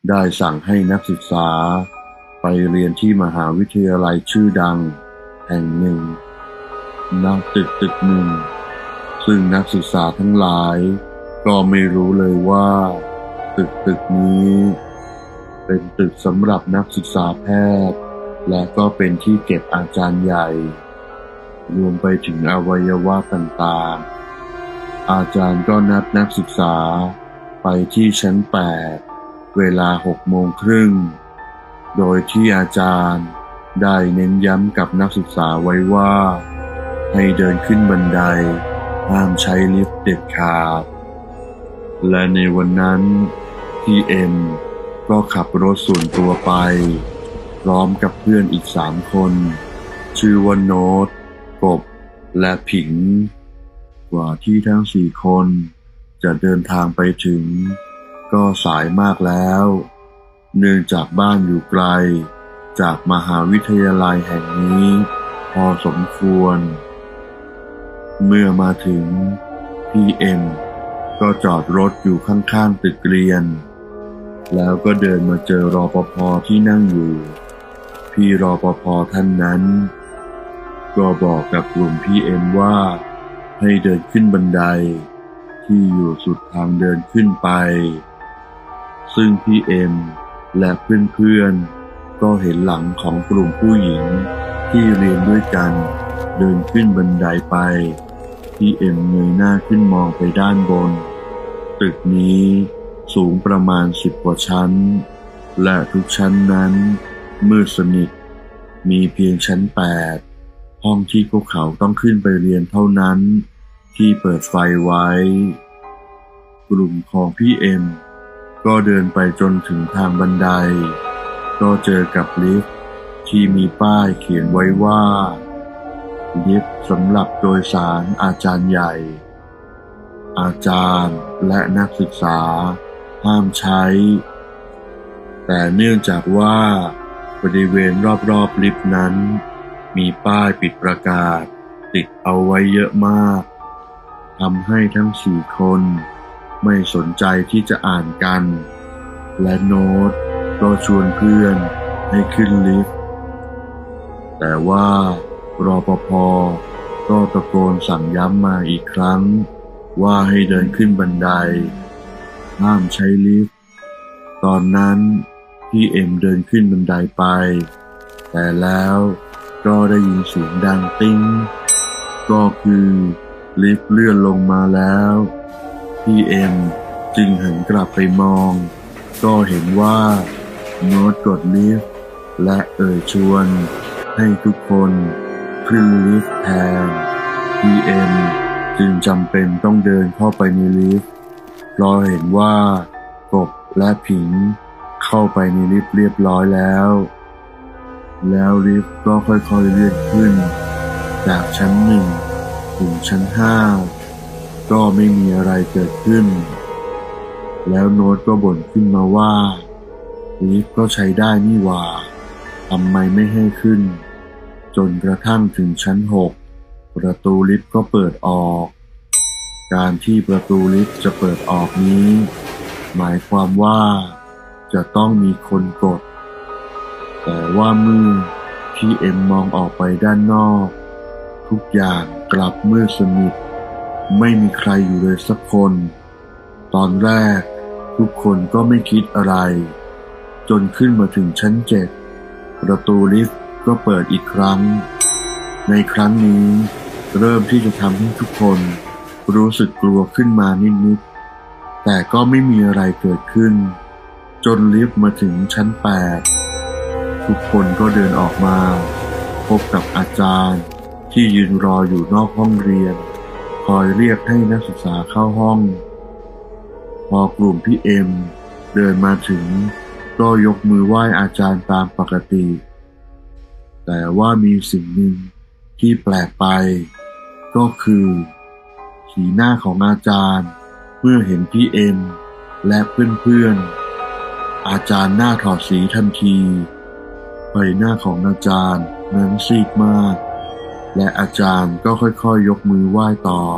ได้สั่งให้นักศึกษาไปเรียนที่มหาวิทยาลัยชื่อดังแห่งหนึ่งณตึกตึกหนึ่งซึ่งนักศึกษาทั้งหลายก็ไม่รู้เลยว่าตึกตึกนี้เป็นตึกสำหรับนักศึกษาแพทย์และก็เป็นที่เก็บอาจารย์ใหญ่รวมไปถึงอวัยวะต่างๆอาจารย์ก็นัดนักศึกษาไปที่ชั้นแปดเวลาหกโมงครึ่งโดยที่อาจารย์ได้เน้นย้ำกับนักศึกษาไว้ว่าให้เดินขึ้นบันไดห้ามใช้ลิฟต์เด็ดขาดและในวันนั้นพี่เอ็มก็ขับรถส่วนตัวไปพร้อมกับเพื่อนอีกสามคนชื่อว่าโน้ตกบและผิงกว่าที่ทั้งสี่คนจะเดินทางไปถึงก็สายมากแล้วเนื่องจากบ้านอยู่ไกลจากมหาวิทยาลัยแห่งนี้พอสมควรเมื่อมาถึงพี่เอ็มก็จอดรถอยู่ข้างๆตึกเรียนแล้วก็เดินมาเจอรปภ.ที่นั่งอยู่พี่รปภ.ท่านนั้นก็บอกกับกลุ่มพี่เอ็มว่าให้เดินขึ้นบันไดที่อยู่สุดทางเดินขึ้นไปซึ่งพี่เอ็มและเพื่อนๆก็เห็นหลังของกลุ่มผู้หญิงที่เรียนด้วยกันเดินขึ้นบันไดไปพี่เอ็มเงยหน้าขึ้นมองไปด้านบนตึกนี้สูงประมาณสิบกว่าชั้นและทุกชั้นนั้นมืดสนิทมีเพียงชั้นแปดห้องที่พวกเขาต้องขึ้นไปเรียนเท่านั้นที่เปิดไฟไว้กลุ่มของพี่เอ็มก็เดินไปจนถึงทางบันไดก็เจอกับลิฟต์ที่มีป้ายเขียนไว้ว่าลิฟต์สำหรับโดยสารอาจารย์ใหญ่อาจารย์และนักศึกษาห้ามใช้แต่เนื่องจากว่าบริเวณรอบๆลิฟต์นั้นมีป้ายปิดประกาศติดเอาไว้เยอะมากทำให้ทั้งสี่คนไม่สนใจที่จะอ่านกันและโน้ตก็ชวนเพื่อนให้ขึ้นลิฟต์แต่ว่ารปภ.ก็ตะโกนสั่งย้ำมาอีกครั้งว่าให้เดินขึ้นบันไดห้ามใช้ลิฟต์ตอนนั้นพี่เอ็มเดินขึ้นบันไดไปแต่แล้วก็ได้ยินเสียงดังติ้งก็คือลิฟต์เลื่อนลงมาแล้วพี่เอ็มจึงหันกลับไปมองก็เห็นว่าโน้ตกดลิฟต์และเอ่ยชวนให้ทุกคนขึ้นลิฟต์แทนพี่เอ็มจึงจำเป็นต้องเดินเข้าไปในลิฟต์เพราะเห็นว่ากบและผิงเข้าไปในลิฟต์เรียบร้อยแล้วแล้วลิฟต์ก็ค่อยๆเลื่อนขึ้นจากชั้นหนึ่งถึงชั้นห้าก็ไม่มีอะไรเกิดขึ้นแล้วโน้ตก็บ่นขึ้นมาว่าลิฟต์ก็ใช้ได้นี่หว่าทำไมไม่ให้ขึ้นจนกระทั่งถึงชั้นหกประตูลิฟต์ก็เปิดออกการที่ประตูลิฟต์จะเปิดออกนี้หมายความว่าจะต้องมีคนกดแต่ว่าเมื่อพี่เอ็มมองออกไปด้านนอกทุกอย่างกลับมืดสนิทไม่มีใครอยู่เลยสักคนตอนแรกทุกคนก็ไม่คิดอะไรจนขึ้นมาถึงชั้นเจ็ดประตูลิฟต์ก็เปิดอีกครั้งในครั้งนี้เริ่มที่จะทำให้ทุกคนรู้สึกกลัวขึ้นมานิดๆแต่ก็ไม่มีอะไรเกิดขึ้นจนลิฟต์มาถึงชั้นแปดทุกคนก็เดินออกมาพบกับอาจารย์ที่ยืนรออยู่นอกห้องเรียนคอยเรียกให้นักศึกษาเข้าห้องพอกลุ่มพี่เอ็มเดินมาถึงก็ยกมือไหว้อาจารย์ตามปกติแต่ว่ามีสิ่งหนึ่งที่แปลกไปก็คือสีหน้าของอาจารย์เมื่อเห็นพี่เอ็มและเพื่อนๆอาจารย์หน้าถอดสีทันทีใบหน้าของอาจารย์นั้นซีดมากและอาจารย์ก็ค่อยๆ ย, ยกมือไหว้ตอบ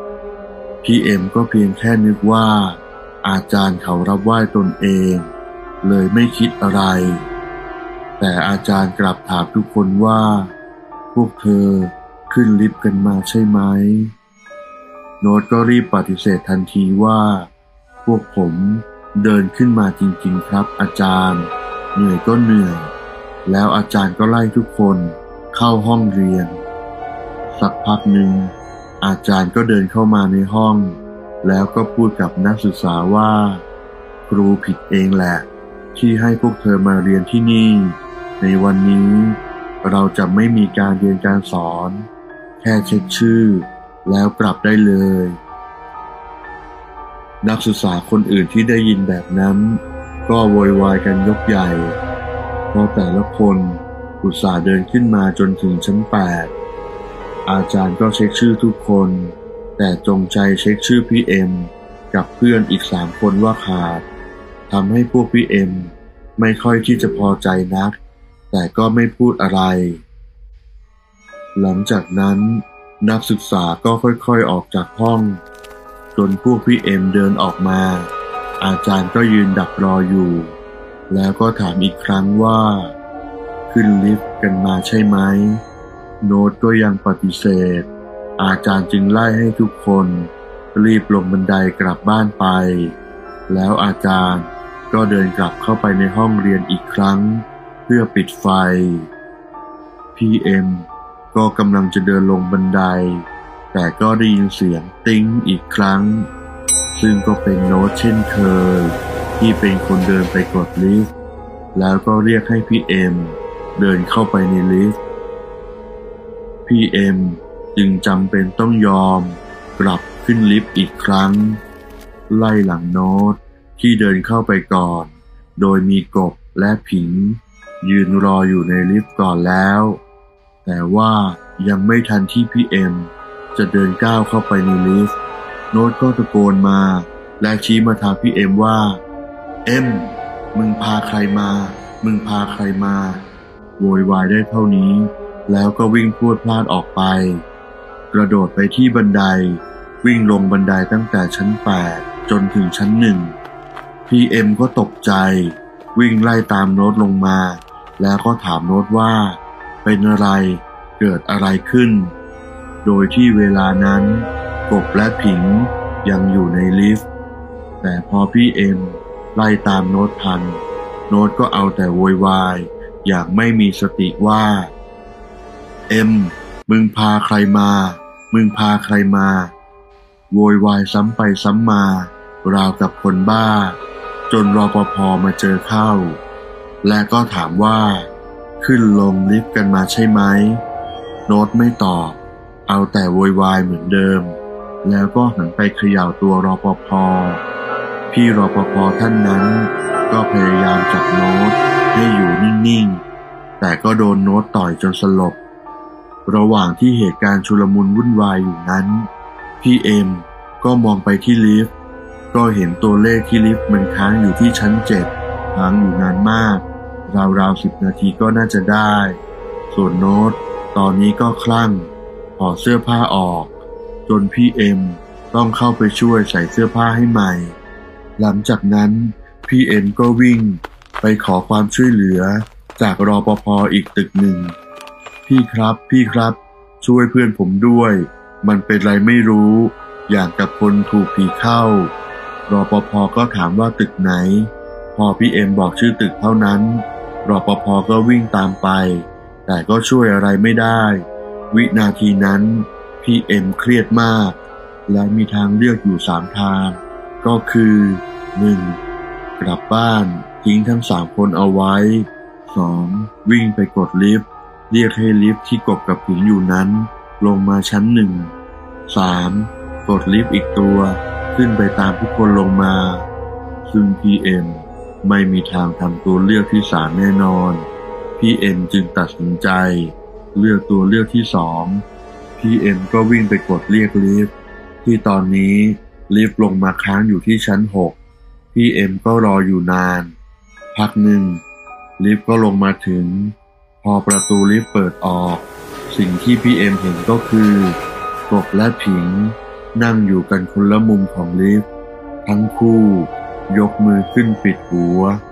พี่เอ็มก็เพียงแค่นึกว่าอาจารย์เขารับไหว้ตนเองเลยไม่คิดอะไรแต่อาจารย์กลับถามทุกคนว่าพวกเธอขึ้นลิฟต์กันมาใช่ไหมโน้ตก็รีบปฏิเสธทันทีว่าพวกผมเดินขึ้นมาจริงๆครับอาจารย์เหนื่อยก็เหนื่อยแล้วอาจารย์ก็ไล่ทุกคนเข้าห้องเรียนสักพักหนึ่งอาจารย์ก็เดินเข้ามาในห้องแล้วก็พูดกับนักศึกษาว่าครูผิดเองแหละที่ให้พวกเธอมาเรียนที่นี่ในวันนี้เราจะไม่มีการเรียนการสอนแค่เช็คชื่อแล้วกลับได้เลยนักศึกษาคนอื่นที่ได้ยินแบบนั้นก็โวยวายกันยกใหญ่เพราะแต่ละคนอุตส่าห์เดินขึ้นมาจนถึงชั้นแปดอาจารย์ก็เช็คชื่อทุกคนแต่จงใจเช็คชื่อพี่เอ็มกับเพื่อนอีกสามคนว่าขาดทำให้พวกพี่เอ็มไม่ค่อยที่จะพอใจนักแต่ก็ไม่พูดอะไรหลังจากนั้นนักศึกษาก็ค่อยๆออกจากห้องจนพวกพี่เอ็มเดินออกมาอาจารย์ก็ยืนดักรออยู่แล้วก็ถามอีกครั้งว่าขึ้นลิฟต์กันมาใช่ไหมโน้ตก็ยังปฏิเสธอาจารย์จึงไล่ให้ทุกคนรีบลงบันไดกลับบ้านไปแล้วอาจารย์ก็เดินกลับเข้าไปในห้องเรียนอีกครั้งเพื่อปิดไฟพี่เอ็มก็กำลังจะเดินลงบันไดแต่ก็ได้ยินเสียงติ๊งอีกครั้งซึ่งก็เป็นโน้ตเช่นเคยที่เป็นคนเดินไปกดลิฟต์แล้วก็เรียกให้พี่เอ็มเดินเข้าไปในลิฟต์พี่เอ็มจึงจำเป็นต้องยอมกลับขึ้นลิฟต์อีกครั้งไล่หลังโน้ตที่เดินเข้าไปก่อนโดยมีกบและผิงยืนรออยู่ในลิฟต์ก่อนแล้วแต่ว่ายังไม่ทันที่พี่เอ็มจะเดินก้าวเข้าไปในลิฟต์โน้ตก็ตะโกนมาและชี้มาทางพี่เอ็มว่าเอ็มมึงพาใครมามึงพาใครมาโวยวายได้เท่านี้แล้วก็วิ่งพรวดพลาดออกไปกระโดดไปที่บันไดวิ่งลงบันไดตั้งแต่ชั้นแปดจนถึงชั้นหนึ่งพี่เอ็มก็ตกใจวิ่งไล่ตามโน้ตลงมาแล้วก็ถามโน้ตว่าเป็นอะไรเกิดอะไรขึ้นโดยที่เวลานั้นกบและผิงยังอยู่ในลิฟต์แต่พอพี่เอ็มไล่ตามโน้ตทันโน้ตก็เอาแต่โวยวายอย่างไม่มีสติว่าเอ็มมึงพาใครมามึงพาใครมาโวยวายซ้ำไปซ้ำมาราวกับคนบ้าจนรปภ.มาเจอเข้าและก็ถามว่าขึ้นลงลิฟต์กันมาใช่ไหมโน้ตไม่ตอบเอาแต่โวยวายเหมือนเดิมแล้วก็หันไปเขย่าตัวรปภ.พี่รปภ.ท่านนั้นก็พยายามจับโน้ตให้อยู่นิ่งๆแต่ก็โดนโน้ตต่อยจนสลบระหว่างที่เหตุการณ์ชุลมุนวุ่นวายอยู่นั้นพี่เอ็มก็มองไปที่ลิฟต์ก็เห็นตัวเลขที่ลิฟต์มันค้างอยู่ที่ชั้นเจ็ดค้างอยู่นานมากราวๆสิบนาทีก็น่าจะได้ส่วนโน้ตตอนนี้ก็คลั่งถอดเสื้อผ้าออกจนพี่เอ็มต้องเข้าไปช่วยใส่เสื้อผ้าให้ใหม่หลังจากนั้นพี่เอ็มก็วิ่งไปขอความช่วยเหลือจากรปภ.อีกตึกหนึ่งพี่ครับพี่ครับช่วยเพื่อนผมด้วยมันเป็นไรไม่รู้อย่างกับคนถูกผีเข้ารปภ.ก็ถามว่าตึกไหนพอพี่เอ็มบอกชื่อตึกเท่านั้นรปภ.ก็วิ่งตามไปแต่ก็ช่วยอะไรไม่ได้วินาทีนั้นพี่เอ็มเครียดมากและมีทางเลือกอยู่สามทางก็คือหนึ่งกลับบ้านทิ้งทั้งสามคนเอาไว้สองวิ่งไปกดลิฟต์เรียกให้ลิฟต์ที่กบกับผิงอยู่นั้นลงมาชั้นหนึ่งสามกดลิฟต์อีกตัวขึ้นไปตามทุกคนลงมาซึ่งพี่เอ็มไม่มีทางทำตัวเลือกที่สามแน่นอนพี่เอ็มจึงตัดสินใจเลือกตัวเลือกที่สองพี่เอ็มก็วิ่งไปกดเรียกลิฟต์ที่ตอนนี้ลิฟต์ลงมาค้างอยู่ที่ชั้นหกพี่เอ็มก็รออยู่นานพักหนึ่งลิฟต์ก็ลงมาถึงพอประตูลิฟต์เปิดออกสิ่งที่พี่เอ็มเห็นก็คือกบและผิงนั่งอยู่กันคนละมุมของลิฟต์ทั้งคู่ยกมือขึ้นปิดหัว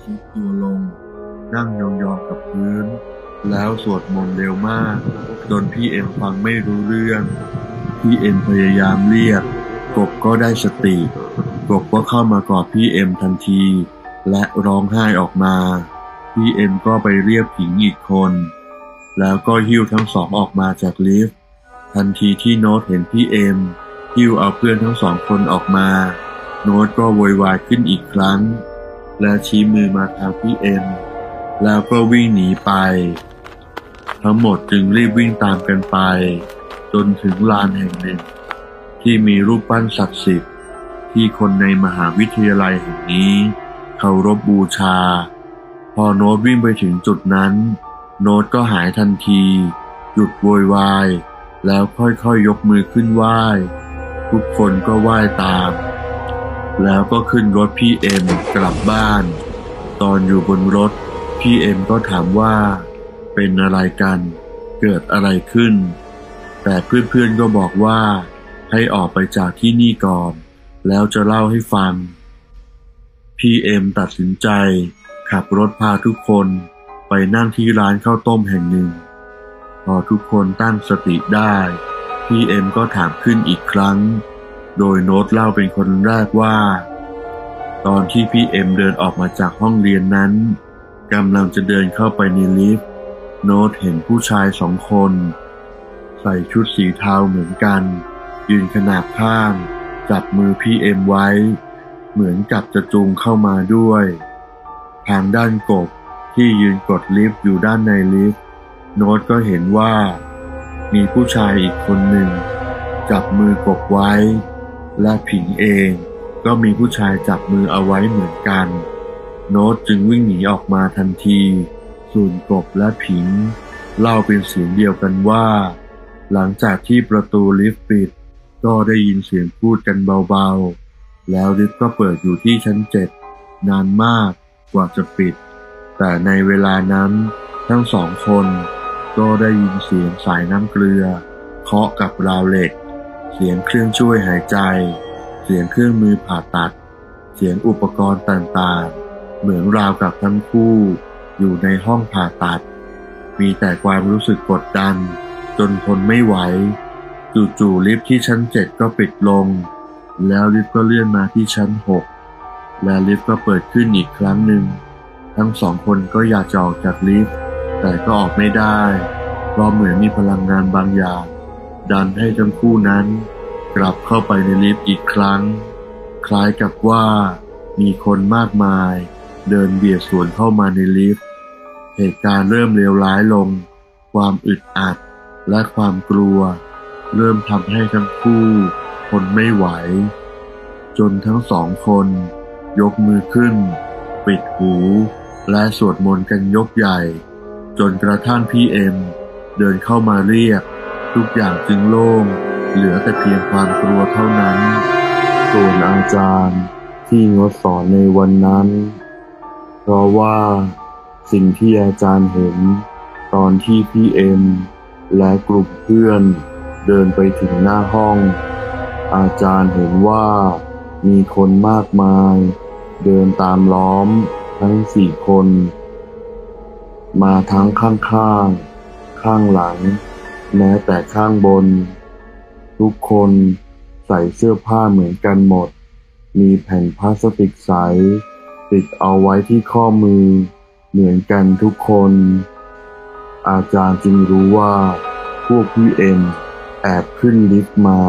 ซุดตัวลงนั่งยองๆกับพื้นแล้วสวดมนต์เร็วมากจนพี่เอ็มฟังไม่รู้เรื่องพี่เอ็มพยายามเรียกกบก็ได้สติกบก็เข้ามากอดพี่เอ็มทันทีและร้องไห้ออกมาพี่เอ็มก็ไปเรียกผิงอีกคนแล้วก็หิ้วทั้งสองออกมาจากลิฟต์ทันทีที่โน้ตเห็นพี่เอ็มหิ้วเอาเพื่อนทั้งสองคนออกมาโน้ตก็โวยวายขึ้นอีกครั้งและชี้มือมาทางพี่เอ็มแล้วก็วิ่งหนีไปทั้งหมดจึงรีบวิ่งตามกันไปจนถึงลานแห่งหนึ่งที่มีรูปปั้นศักดิ์สิทธิ์ที่คนในมหาวิทยาลัยแห่งนี้เคารพบูชาพอโน้ตวิ่งไปถึงจุดนั้นโน้ตก็หายทันทีหยุดโวยวายแล้วค่อยๆ ย, ยกมือขึ้นไหว้ทุกคนก็ไหว้ตามแล้วก็ขึ้นรถพี่เอ็มกลับบ้านตอนอยู่บนรถพี่เอ็มก็ถามว่าเป็นอะไรกันเกิดอะไรขึ้นแต่เพื่อนๆก็บอกว่าให้ออกไปจากที่นี่ก่อนแล้วจะเล่าให้ฟังพี่เอ็มตัดสินใจขับรถพาทุกคนไปนั่งที่ร้านข้าวต้มแห่งหนึ่งพอทุกคนตั้งสติได้พี่เอ็มก็ถามขึ้นอีกครั้งโดยโน้ตเล่าเป็นคนแรกว่าตอนที่พี่เอ็มเดินออกมาจากห้องเรียนนั้นกำลังจะเดินเข้าไปในลิฟต์โน้ตเห็นผู้ชายสองคนใส่ชุดสีเทาเหมือนกันยืนขนาบข้างจับมือพี่เอ็มไว้เหมือนกับจะจูงเข้ามาด้วยทางด้านกบที่ยืนกดลิฟต์อยู่ด้านในลิฟต์โน้ตก็เห็นว่ามีผู้ชายอีกคนหนึ่งจับมือกบไว้และผิงเองก็มีผู้ชายจับมือเอาไว้เหมือนกันโน้ตจึงวิ่งหนีออกมาทันทีส่วนกบและผิงเล่าเป็นเสียงเดียวกันว่าหลังจากที่ประตูลิฟต์ปิดก็ได้ยินเสียงพูดกันเบาๆแล้วลิฟต์ก็เปิดอยู่ที่ชั้นเจ็ดนานมากกว่าจะปิดแต่ในเวลานั้นทั้งสองคนก็ได้ยินเสียงสายน้ำเกลือเคาะกับราวเหล็กเสียงเครื่องช่วยหายใจเสียงเครื่องมือผ่าตัดเสียงอุปกรณ์ต่างๆเหมือนราวกับทั้งคู่อยู่ในห้องผ่าตัดมีแต่ความรู้สึกกดดันจนทนไม่ไหวจู่ๆลิฟต์ที่ชั้นเจ็ดก็ปิดลงแล้วลิฟต์ก็เลื่อนมาที่ชั้นหกและลิฟต์ก็เปิดขึ้นอีกครั้งหนึ่งทั้งสองคนก็อยากจะออกจากลิฟต์แต่ก็ออกไม่ได้เพราะเหมือนมีพลังงานบางอย่างดันให้ทั้งคู่นั้นกลับเข้าไปในลิฟต์อีกครั้งคล้ายกับว่ามีคนมากมายเดินเบียดสวนเข้ามาในลิฟต์เหตุการณ์เริ่มเลวร้ายลงความอึดอัดและความกลัวเริ่มทำให้ทั้งคู่ทนไม่ไหวจนทั้งสองคนยกมือขึ้นปิดหูและสวดมนต์กันยกใหญ่จนกระทั่งพี่เอ็มเดินเข้ามาเรียกทุกอย่างจึงโล่งเหลือแต่เพียงความกลัวเท่านั้นส่วนอาจารย์ที่งดสอนในวันนั้นเพราะว่าสิ่งที่อาจารย์เห็นตอนที่พี่เอ็มและกลุ่มเพื่อนเดินไปถึงหน้าห้องอาจารย์เห็นว่ามีคนมากมายเดินตามล้อมทั้งสี่คนมาทั้งข้างข้างข้างหลังแม้แต่ข้างบนทุกคนใส่เสื้อผ้าเหมือนกันหมดมีแผ่นพลาสติกใสติดเอาไว้ที่ข้อมือเหมือนกันทุกคนอาจารย์จึงรู้ว่าพวกพี่เอ็มแอบขึ้นลิฟต์มา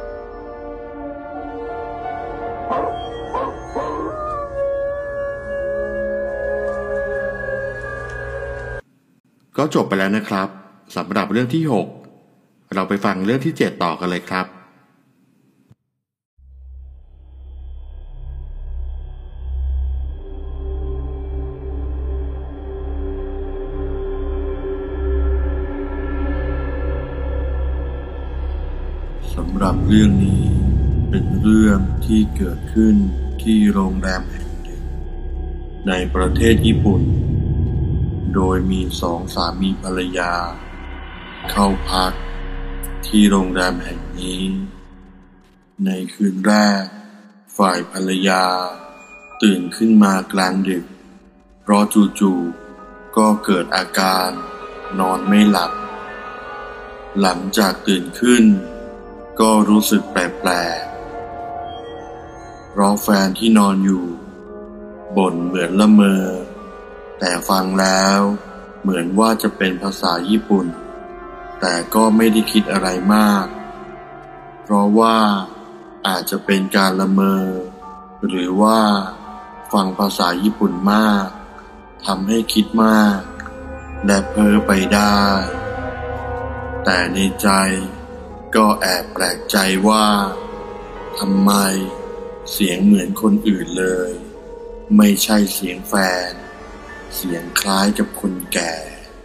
ก็จบไปแล้วนะครับสำหรับเรื่องที่หกเราไปฟังเรื่องที่เจ็ดต่อกันเลยครับสำหรับเรื่องนี้เป็นเรื่องที่เกิดขึ้นที่โรงแรมแห่งหนึ่งในประเทศญี่ปุ่นโดยมีสองสามีภรรยาเข้าพักที่โรงแรมแห่งนี้ในคืนแรกฝ่ายภรรยาตื่นขึ้นมากลางดึกเพราะจู่ๆก็เกิดอาการนอนไม่หลับหลังจากตื่นขึ้นก็รู้สึกแปลกๆเพราะแฟนที่นอนอยู่บ่นเหมือนละเมอแต่ฟังแล้วเหมือนว่าจะเป็นภาษาญี่ปุ่นแต่ก็ไม่ได้คิดอะไรมากเพราะว่าอาจจะเป็นการละเมอหรือว่าฟังภาษาญี่ปุ่นมากทำให้คิดมากและเพ้อไปได้แต่ในใจก็แอบแปลกใจว่าทำไมเสียงเหมือนคนอื่นเลยไม่ใช่เสียงแฟนเสียงคล้ายกับคนแก่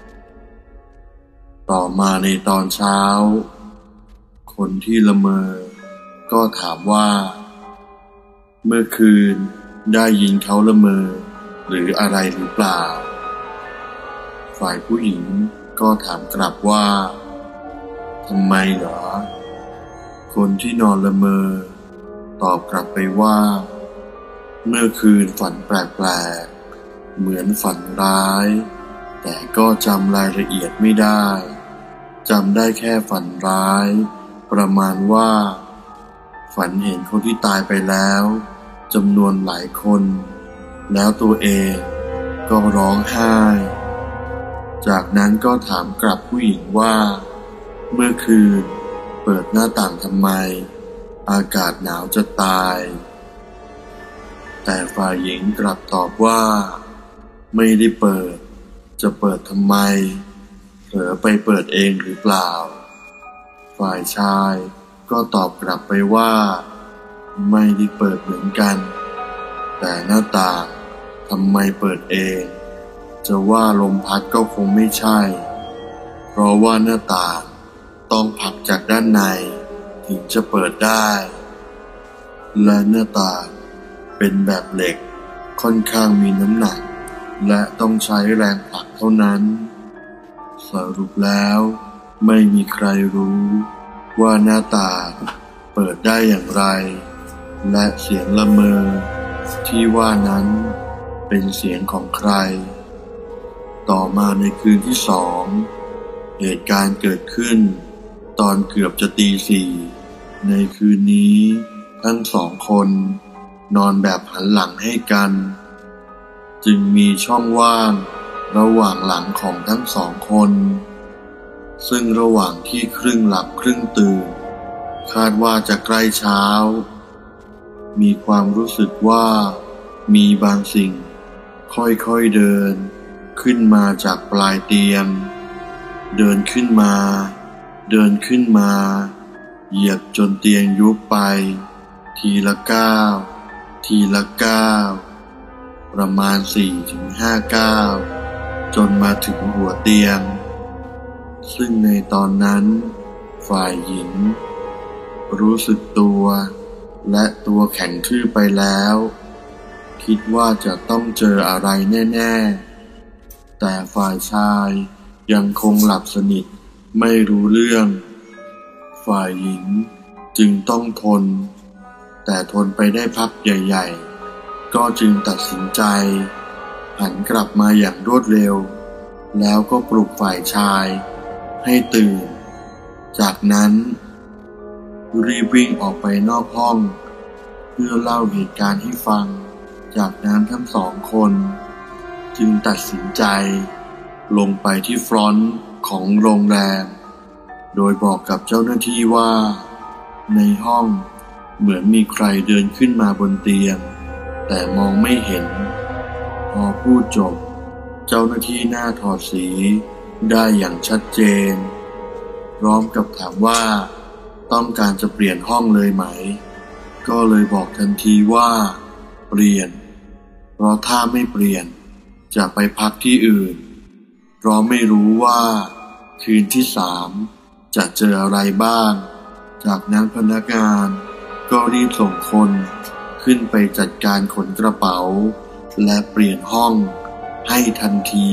ต่อมาในตอนเช้าคนที่ละเมอก็ถามว่าเมื่อคืนได้ยินเขาละเมอหรืออะไรหรือเปล่าฝ่ายผู้หญิงก็ถามกลับว่าทำไมเหรอคนที่นอนละเมอตอบกลับไปว่าเมื่อคืนฝันแปลกๆเหมือนฝันร้ายแต่ก็จำรายละเอียดไม่ได้จำได้แค่ฝันร้ายประมาณว่าฝันเห็นคนที่ตายไปแล้วจำนวนหลายคนแล้วตัวเองก็ร้องไห้จากนั้นก็ถามกลับผู้หญิงว่าเมื่อคืนเปิดหน้าต่างทำไมอากาศหนาวจะตายแต่ฝ่ายหญิงกลับตอบว่าไม่ได้เปิดจะเปิดทำไมเผลอไปเปิดเองหรือเปล่าฝ่ายชายก็ตอบกลับไปว่าไม่ได้เปิดเหมือนกันแต่หน้าต่างทำไมเปิดเองจะว่าลมพัดก็คงไม่ใช่เพราะว่าหน้าต่างต้องผลักจากด้านในถึงจะเปิดได้และหน้าต่างเป็นแบบเหล็กค่อนข้างมีน้ำหนักและต้องใช้แรงผลักเท่านั้นสรุปแล้วไม่มีใครรู้ว่าหน้าต่างเปิดได้อย่างไรและเสียงละเมอที่ว่านั้นเป็นเสียงของใครต่อมาในคืนที่สองเหตุการณ์เกิดขึ้นตอนเกือบจะตีสี่ในคืนนี้ทั้งสองคนนอนแบบหันหลังให้กันจึงมีช่องว่างระหว่างหลังของทั้งสองคนซึ่งระหว่างที่ครึ่งหลับครึ่งตื่นคาดว่าจะใกล้เช้ามีความรู้สึกว่ามีบางสิ่งค่อยๆเดินขึ้นมาจากปลายเตียงเดินขึ้นมาเดินขึ้นมาเหยียบจนเตียงยุบไปทีละก้าวทีละก้าวประมาณสี่ถึงห้าก้าวจนมาถึงหัวเตียงซึ่งในตอนนั้นฝ่ายหญิงรู้สึกตัวและตัวแข็งทื่อไปแล้วคิดว่าจะต้องเจออะไรแน่ๆแต่ฝ่ายชายยังคงหลับสนิทไม่รู้เรื่องฝ่ายหญิงจึงต้องทนแต่ทนไปได้พักใหญ่ๆก็จึงตัดสินใจหันกลับมาอย่างรวดเร็วแล้วก็ปลุกฝ่ายชายให้ตื่นจากนั้นรีบวิ่งออกไปนอกห้องเพื่อเล่าเหตุการณ์ให้ฟังจากนั้นทั้งสองคนจึงตัดสินใจลงไปที่ฟรอนต์ของโรงแรมโดยบอกกับเจ้าหน้าที่ว่าในห้องเหมือนมีใครเดินขึ้นมาบนเตียงแต่มองไม่เห็นพอพูดจบเจ้าหน้าที่หน้าถอดสีได้อย่างชัดเจนพร้อมกับถามว่าต้องการจะเปลี่ยนห้องเลยไหมก็เลยบอกทันทีว่าเปลี่ยนเพราะถ้าไม่เปลี่ยนจะไปพักที่อื่นเพราะไม่รู้ว่าคืนที่สามจะเจออะไรบ้างจากนั้นพนักงานก็รีบส่งคนขึ้นไปจัดการขนกระเป๋าและเปลี่ยนห้องให้ทันที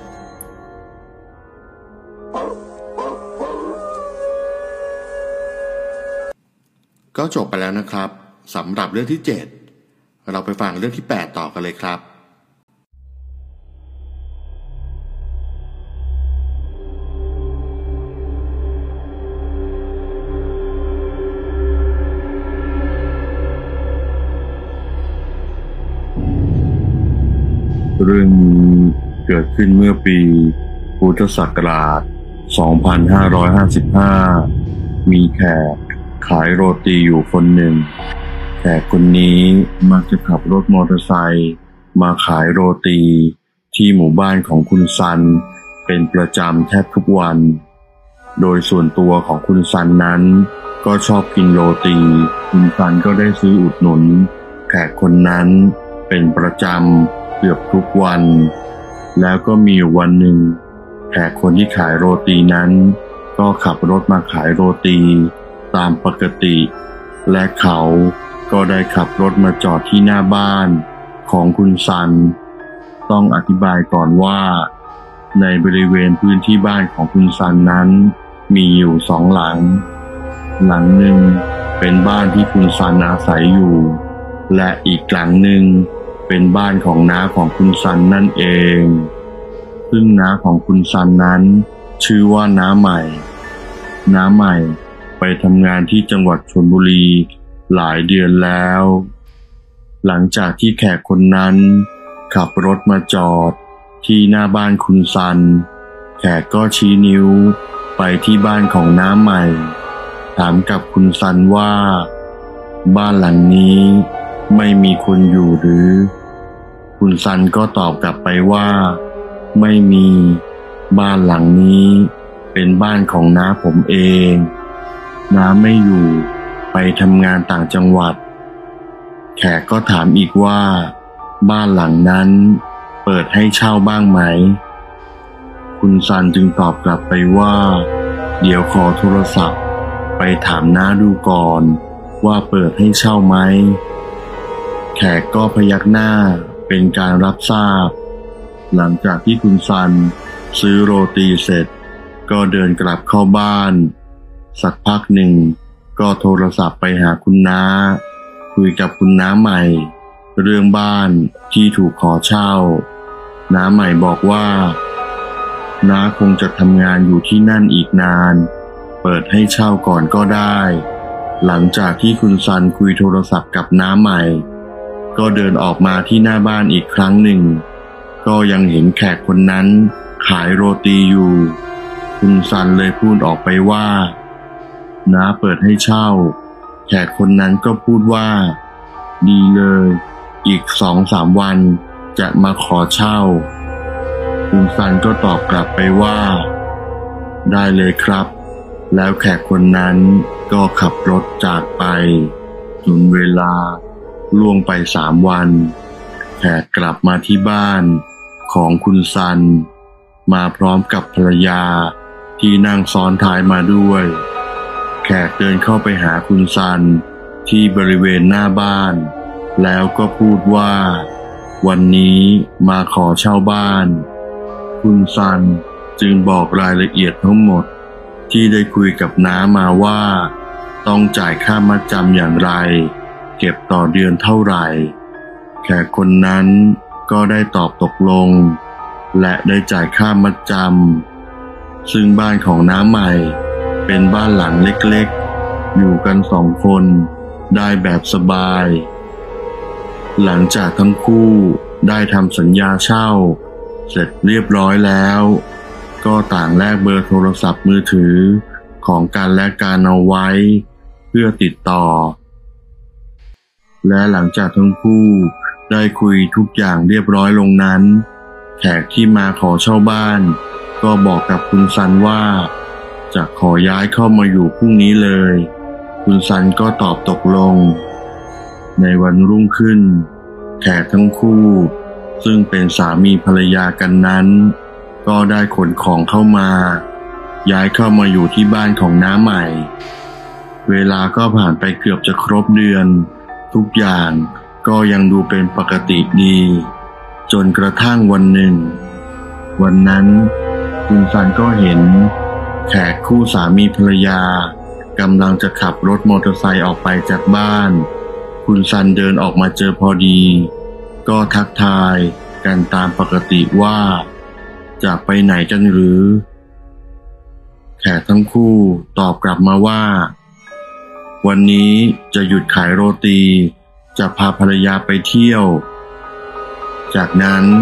ก็จบไปแล้วนะครับสำหรับเรื่องที่เจ็ดเราไปฟังเรื่องที่แปดต่อกันเลยครับเรื่องนี้เกิดขึ้นเมื่อปีพุทธศักราช สองพันห้าร้อยห้าสิบห้า มีแขกขายโรตีอยู่คนหนึ่งแขกคนนี้มักจะขับรถมอเตอร์ไซค์มาขายโรตีที่หมู่บ้านของคุณซันเป็นประจำแทบทุกวันโดยส่วนตัวของคุณซันนั้นก็ชอบกินโรตีคุณซันก็ได้ซื้ออุดหนุนแขกคนนั้นเป็นประจำเกือบทุกวันแล้วก็มีอยู่วันหนึ่งแขกคนที่ขายโรตีนั้นก็ขับรถมาขายโรตีตามปกติและเขาก็ได้ขับรถมาจอดที่หน้าบ้านของคุณซันต้องอธิบายก่อนว่าในบริเวณพื้นที่บ้านของคุณซันนั้นมีอยู่สองหลังหลังหนึ่งเป็นบ้านที่คุณซันอาศัยอยู่และอีกหลังหนึ่งเป็นบ้านของน้าของคุณซันนั่นเองซึ่งน้าของคุณซันนั้นชื่อว่าน้าใหม่น้าใหม่ไปทำงานที่จังหวัดชลบุรีหลายเดือนแล้วหลังจากที่แขกคนนั้นขับรถมาจอดที่หน้าบ้านคุณซันแขกก็ชี้นิ้วไปที่บ้านของน้าใหม่ถามกับคุณซันว่าบ้านหลังนี้ไม่มีคนอยู่หรือคุณซันก็ตอบกลับไปว่าไม่มีบ้านหลังนี้เป็นบ้านของน้าผมเองน้าไม่อยู่ไปทำงานต่างจังหวัดแขกก็ถามอีกว่าบ้านหลังนั้นเปิดให้เช่าบ้างไหมคุณซันจึงตอบกลับไปว่าเดี๋ยวขอโทรศัพท์ไปถามน้าดูก่อนว่าเปิดให้เช่าไหมแขกก็พยักหน้าเป็นการรับทราบหลังจากที่คุณซันซื้อโรตีเสร็จก็เดินกลับเข้าบ้านสักพักหนึ่งก็โทรศัพท์ไปหาคุณน้าคุยกับคุณน้าใหม่เรื่องบ้านที่ถูกขอเช่าน้าใหม่บอกว่าน้าคงจะทำงานอยู่ที่นั่นอีกนานเปิดให้เช่าก่อนก็ได้หลังจากที่คุณซันคุยโทรศัพท์กับน้าใหม่ก็เดินออกมาที่หน้าบ้านอีกครั้งหนึ่งก็ยังเห็นแขกคนนั้นขายโรตีอยู่คุณซันเลยพูดออกไปว่าน้าเปิดให้เช่าแขกคนนั้นก็พูดว่าดีเลยอีกสองสามวันจะมาขอเช่าคุณซันก็ตอบกลับไปว่าได้เลยครับแล้วแขกคนนั้นก็ขับรถจากไปจนเวลาล่วงไปสามวันแขกกลับมาที่บ้านของคุณซันมาพร้อมกับภรรยาที่นั่งซ้อนท้ายมาด้วยแขกเดินเข้าไปหาคุณซันที่บริเวณหน้าบ้านแล้วก็พูดว่าวันนี้มาขอเช่าบ้านคุณซันจึงบอกรายละเอียดทั้งหมดที่ได้คุยกับน้ามาว่าต้องจ่ายค่ามัดจำอย่างไรเก็บต่อเดือนเท่าไหร่แขกคนนั้นก็ได้ตอบตกลงและได้จ่ายค่ามัดจำซึ่งบ้านของน้าใหม่เป็นบ้านหลังเล็กๆอยู่กันสองคนได้แบบสบายหลังจากทั้งคู่ได้ทำสัญญาเช่าเสร็จเรียบร้อยแล้วก็ต่างแลกเบอร์โทรศัพท์มือถือของกันและกันเอาไว้เพื่อติดต่อและหลังจากทั้งคู่ได้คุยทุกอย่างเรียบร้อยลงนั้นแขกที่มาขอเช่าบ้านก็บอกกับคุณซันว่าจะขอย้ายเข้ามาอยู่พรุ่งนี้เลยคุณซันก็ตอบตกลงในวันรุ่งขึ้นแขกทั้งคู่ซึ่งเป็นสามีภรรยากันนั้นก็ได้ขนของเข้ามาย้ายเข้ามาอยู่ที่บ้านของน้าใหม่เวลาก็ผ่านไปเกือบจะครบเดือนทุกอย่างก็ยังดูเป็นปกติดีจนกระทั่งวันหนึ่งวันนั้นคุณซันก็เห็นแขกคู่สามีภรรยากำลังจะขับรถมอเตอร์ไซค์ออกไปจากบ้านคุณซันเดินออกมาเจอพอดีก็ทักทายกันตามปกติว่าจะไปไหนกันหรือแขกทั้งคู่ตอบกลับมาว่าวันนี้จะหยุดขายโรตีจะพาภรรยาไปเที่ยวจากนั้น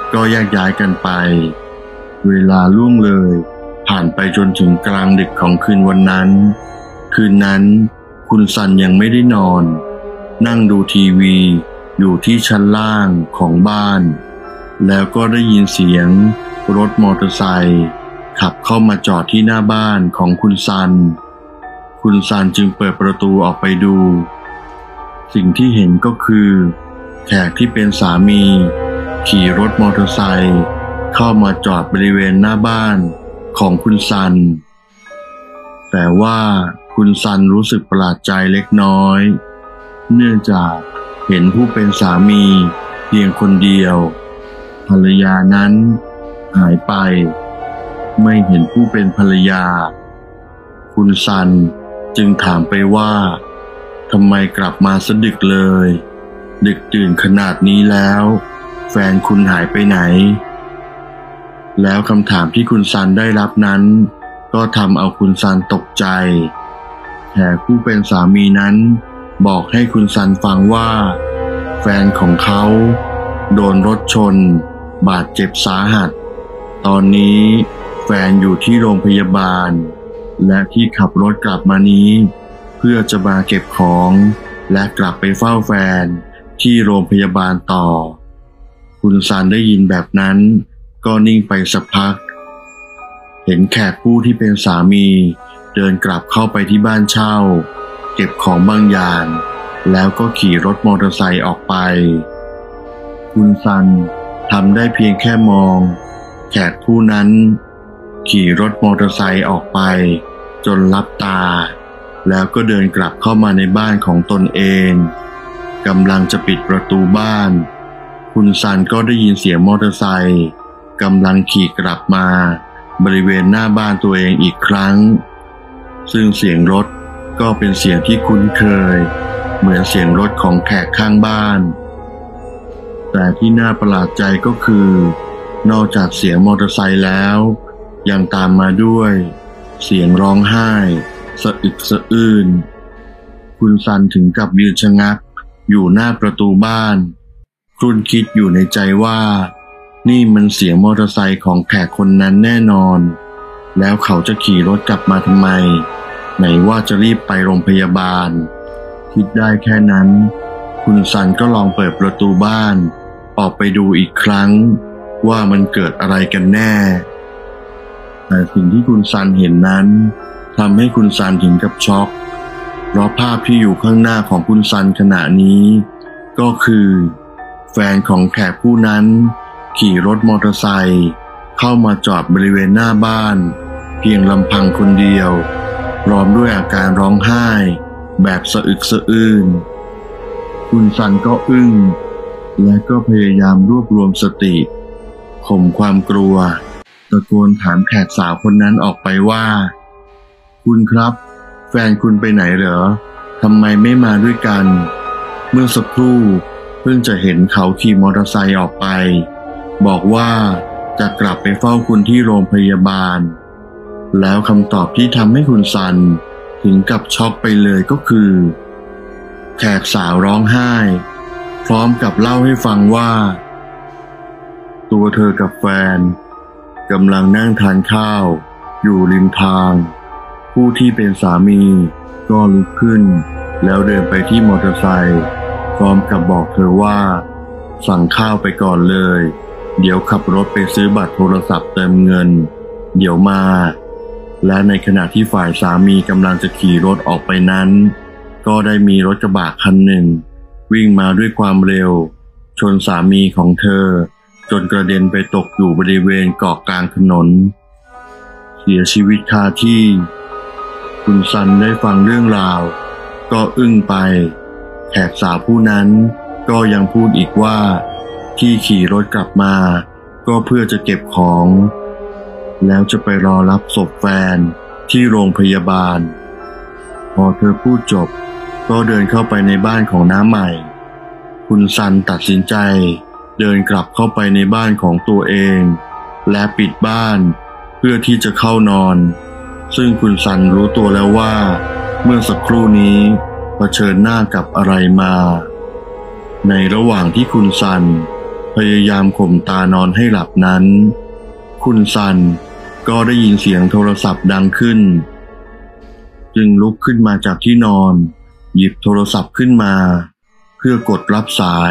ก็แยกย้ายกันไปเวลาล่วงเลยผ่านไปจนถึงกลางดึกของคืนวันนั้นคืนนั้นคุณซันยังไม่ได้นอนนั่งดูทีวีอยู่ที่ชั้นล่างของบ้านแล้วก็ได้ยินเสียงรถมอเตอร์ไซค์ขับเข้ามาจอดที่หน้าบ้านของคุณซันคุณซันจึงเปิดประตูออกไปดูสิ่งที่เห็นก็คือแขกที่เป็นสามีขี่รถมอเตอร์ไซค์เข้ามาจอดบริเวณหน้าบ้านของคุณซันแต่ว่าคุณซันรู้สึกประหลาดใจเล็กน้อยเนื่องจากเห็นผู้เป็นสามีเพียงคนเดียวภรรยานั้นหายไปไม่เห็นผู้เป็นภรรยาคุณซันจึงถามไปว่าทำไมกลับมาสดึกเลยดึกดื่นขนาดนี้แล้วแฟนคุณหายไปไหนแล้วคำถามที่คุณซันได้รับนั้นก็ทำเอาคุณซันตกใจแขกผู้เป็นสามีนั้นบอกให้คุณซันฟังว่าแฟนของเขาโดนรถชนบาดเจ็บสาหัสตอนนี้แฟนอยู่ที่โรงพยาบาลและที่ขับรถกลับมานี้เพื่อจะมาเก็บของและกลับไปเฝ้าแฟนที่โรงพยาบาลต่อคุณซันได้ยินแบบนั้นก็นิ่งไปสักพักเห็นแขกผู้ที่เป็นสามีเดินกลับเข้าไปที่บ้านเช่าเก็บของบางอย่างแล้วก็ขี่รถมอเตอร์ไซค์ออกไปคุณซันทำได้เพียงแค่มองแขกผู้นั้นขี่รถมอเตอร์ไซค์ออกไปจนลับตาแล้วก็เดินกลับเข้ามาในบ้านของตนเองกำลังจะปิดประตูบ้านคุณซันก็ได้ยินเสียงมอเตอร์ไซค์กำลังขี่กลับมาบริเวณหน้าบ้านตัวเองอีกครั้งซึ่งเสียงรถก็เป็นเสียงที่คุ้นเคยเหมือนเสียงรถของแขกข้างบ้านแต่ที่น่าประหลาดใจก็คือนอกจากเสียงมอเตอร์ไซค์แล้วยังตามมาด้วยเสียงร้องไห้สะอึกสะอื้นคุณซันถึงกับยืนชะงักอยู่หน้าประตูบ้านครุ่นคิดอยู่ในใจว่านี่มันเสียงมอเตอร์ไซค์ของแขกคนนั้นแน่นอนแล้วเขาจะขี่รถกลับมาทำไมไหนว่าจะรีบไปโรงพยาบาลคิดได้แค่นั้นคุณซันก็ลองเปิดประตูบ้านออกไปดูอีกครั้งว่ามันเกิดอะไรกันแน่แต่สิ่งที่คุณซันเห็นนั้นทำให้คุณซันถึงกับช็อกเพราะภาพที่อยู่ข้างหน้าของคุณซันขณะนี้ก็คือแฟนของแขกผู้นั้นขี่รถมอเตอร์ไซค์เข้ามาจอดบริเวณหน้าบ้านเพียงลำพังคนเดียวพร้อมด้วยอาการร้องไห้แบบสะอึกสะอื้นคุณซันก็อึ้งและก็พยายามรวบรวมสติข่มความกลัวตะโกนถามแขกสาวคนนั้นออกไปว่าคุณครับแฟนคุณไปไหนเหรอทำไมไม่มาด้วยกันเมื่อสักครู่เพิ่งจะเห็นเขาขี่มอเตอร์ไซค์ออกไปบอกว่าจะกลับไปเฝ้าคุณที่โรงพยาบาลแล้วคำตอบที่ทำให้คุณซันถึงกับช็อกไปเลยก็คือแขกสาวร้องไห้พร้อมกับเล่าให้ฟังว่าตัวเธอกับแฟนกำลังนั่งทานข้าวอยู่ริมทางผู้ที่เป็นสามีก็ลุกขึ้นแล้วเดินไปที่มอเตอร์ไซค์พร้อมกับบอกเธอว่าสั่งข้าวไปก่อนเลยเดี๋ยวขับรถไปซื้อบัตรโทรศัพท์เติมเงินเดี๋ยวมาและในขณะที่ฝ่ายสามีกำลังจะขี่รถออกไปนั้นก็ได้มีรถกระบะคันหนึ่งวิ่งมาด้วยความเร็วชนสามีของเธอจนกระเด็นไปตกอยู่บริเวณเกาะกลางถนนเสียชีวิตคาที่คุณซันได้ฟังเรื่องราวก็อึ้งไปแขกสาวผู้นั้นก็ยังพูดอีกว่าที่ขี่รถกลับมาก็เพื่อจะเก็บของแล้วจะไปรอรับศพแฟนที่โรงพยาบาลพอเธอพูดจบก็เดินเข้าไปในบ้านของน้าใหม่คุณซันตัดสินใจเดินกลับเข้าไปในบ้านของตัวเองและปิดบ้านเพื่อที่จะเข้านอนซึ่งคุณซันรู้ตัวแล้วว่าเมื่อสักครู่นี้เผชิญหน้ากับอะไรมาในระหว่างที่คุณซันพพยายามข่มตานอนให้หลับนั้นคุณซันก็ได้ยินเสียงโทรศัพท์ดังขึ้นจึงลุกขึ้นมาจากที่นอนหยิบโทรศัพท์ขึ้นมาเพื่อกดรับสาย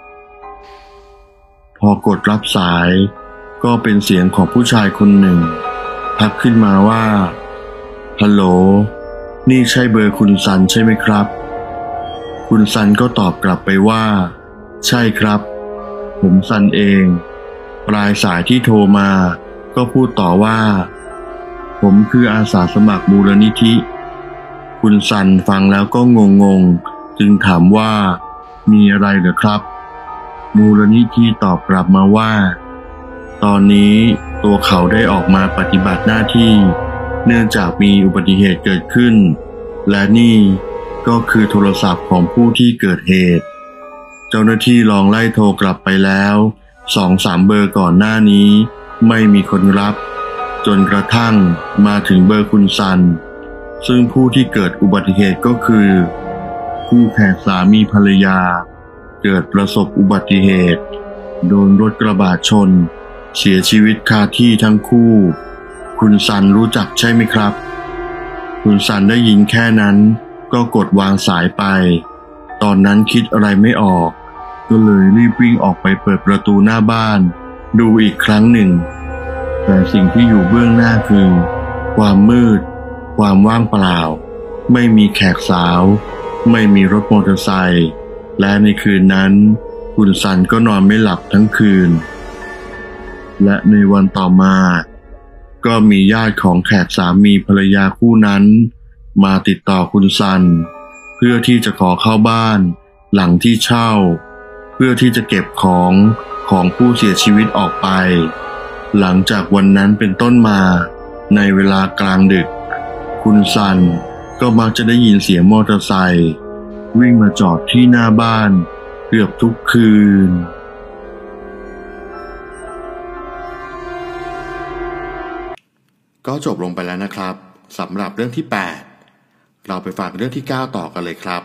พอกดรับสายก็เป็นเสียงของผู้ชายคนหนึ่งทักขึ้นมาว่าฮัลโหลนี่ใช่เบอร์คุณซันใช่ไหมครับคุณซันก็ตอบกลับไปว่าใช่ครับผมซันเองปลายสายที่โทรมาก็พูดต่อว่าผมคืออาสาสมัครมูลนิธิคุณซันฟังแล้วก็งงๆจึงถามว่ามีอะไรเหรอครับมูลนิธิตอบกลับมาว่าตอนนี้ตัวเขาได้ออกมาปฏิบัติหน้าที่เนื่องจากมีอุบัติเหตุเกิดขึ้นและนี่ก็คือโทรศัพท์ของผู้ที่เกิดเหตุเจ้าหน้าที่ลองไล่โทรกลับไปแล้วสองสามเบอร์ก่อนหน้านี้ไม่มีคนรับจนกระทั่งมาถึงเบอร์คุณซันซึ่งผู้ที่เกิดอุบัติเหตุก็คือคู่แข่งสามีภรรยาเกิดประสบอุบัติเหตุโดนรถกระบะชนเสียชีวิตคาที่ทั้งคู่คุณซันรู้จักใช่ไหมครับคุณซันได้ยินแค่นั้นก็กดวางสายไปตอนนั้นคิดอะไรไม่ออกก็เลยรีบวิ่งออกไปเปิดประตูหน้าบ้านดูอีกครั้งหนึ่งแต่สิ่งที่อยู่เบื้องหน้าคือความมืดความว่างเปล่าไม่มีแขกสาวไม่มีรถมอเตอร์ไซค์และในคืนนั้นคุณซันก็นอนไม่หลับทั้งคืนและในวันต่อมาก็มีญาติของแขกสามีภรรยาคู่นั้นมาติดต่อคุณซันเพื่อที่จะขอเข้าบ้านหลังที่เช่าเพื่อที่จะเก็บของของผู้เสียชีวิตออกไปหลังจากวันนั้นเป็นต้นมาในเวลากลางดึกคุณซันก็มักจะได้ยินเสียงมอเตอร์ไซค์วิ่งมาจอดที่หน้าบ้านเกือบทุกคืนก็จบลงไปแล้วนะครับสำหรับเรื่องที่แปดเราไปฟังเรื่องที่เก้าต่อกันเลยครับ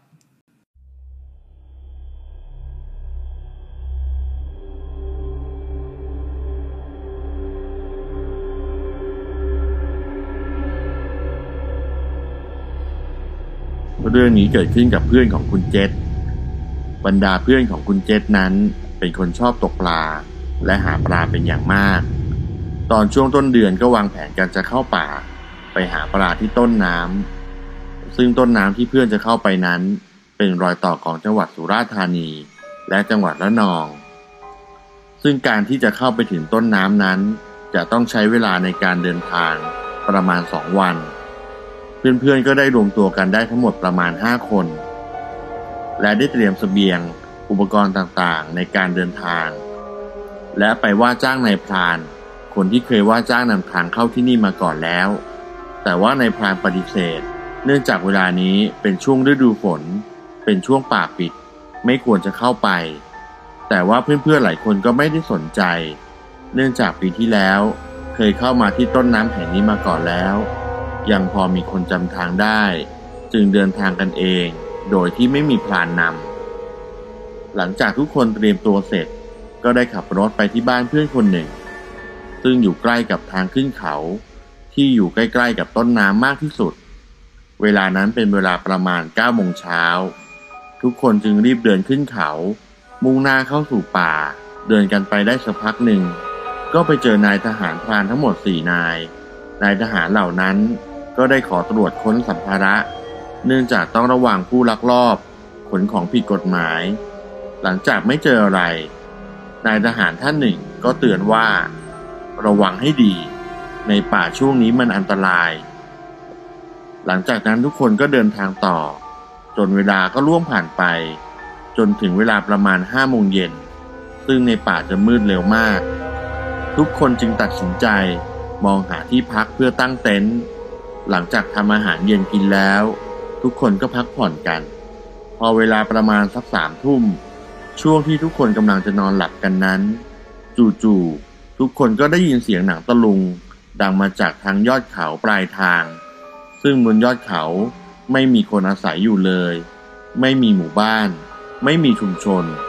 เรื่องนี้เกิดขึ้นกับเพื่อนของคุณเจษบรรดาเพื่อนของคุณเจษนั้นเป็นคนชอบตกปลาและหาปลาเป็นอย่างมากตอนช่วงต้นเดือนก็วางแผนกันจะเข้าป่าไปหาปลาที่ต้นน้ำซึ่งต้นน้ำที่เพื่อนจะเข้าไปนั้นเป็นรอยต่อของจังหวัดสุราษฎร์ธานีและจังหวัดระนองซึ่งการที่จะเข้าไปถึงต้นน้ำนั้นจะต้องใช้เวลาในการเดินทางประมาณสองวันเพื่อนๆก็ได้รวมตัวกันได้ทั้งหมดประมาณห้าคนและได้เตรียมเสบียงอุปกรณ์ต่างๆในการเดินทางและไปว่าจ้างนายพรานคนที่เคยว่าจ้างนำทางเข้าที่นี่มาก่อนแล้วแต่ว่านายพรานปฏิเสธเนื่องจากเวลานี้เป็นช่วงฤดูฝนเป็นช่วงป่าปิดไม่ควรจะเข้าไปแต่ว่าเพื่อนๆหลายคนก็ไม่ได้สนใจเนื่องจากปีที่แล้วเคยเข้ามาที่ต้นน้ำแห่งนี้มาก่อนแล้วยังพอมีคนจำทางได้จึงเดินทางกันเองโดยที่ไม่มีพรานนำหลังจากทุกคนเตรียมตัวเสร็จก็ได้ขับรถไปที่บ้านเพื่อนคนหนึ่งซึ่งอยู่ใกล้กับทางขึ้นเขาที่อยู่ใกล้ๆกับต้นน้ำมากที่สุดเวลานั้นเป็นเวลาประมาณเก้าโมงเช้าทุกคนจึงรีบเดินขึ้นเขามุ่งหน้าเข้าสู่ป่าเดินกันไปได้สักพักหนึ่งก็ไปเจอนายทหารพรานทั้งหมดสี่นายนายทหารเหล่านั้นก็ได้ขอตรวจค้นสัมภาระเนื่องจากต้องระวังผู้ลักลอบขนของผิดกฎหมายหลังจากไม่เจออะไรนายทหารท่านหนึ่งก็เตือนว่าระวังให้ดีในป่าช่วงนี้มันอันตรายหลังจากนั้นทุกคนก็เดินทางต่อจนเวลาก็ล่วงผ่านไปจนถึงเวลาประมาณห้าโมงเย็นซึ่งในป่าจะมืดเร็วมากทุกคนจึงตัดสินใจมองหาที่พักเพื่อตั้งเต็นท์หลังจากทำอาหารเย็นกินแล้วทุกคนก็พักผ่อนกันพอเวลาประมาณสักสามทุ่มช่วงที่ทุกคนกำลังจะนอนหลับกันนั้นจู่ๆทุกคนก็ได้ยินเสียงหนังตะลุงดังมาจากทางยอดเขาปลายทางซึ่งบนยอดเขาไม่มีคนอาศัยอยู่เลยไม่มีหมู่บ้านไม่มีชุมชน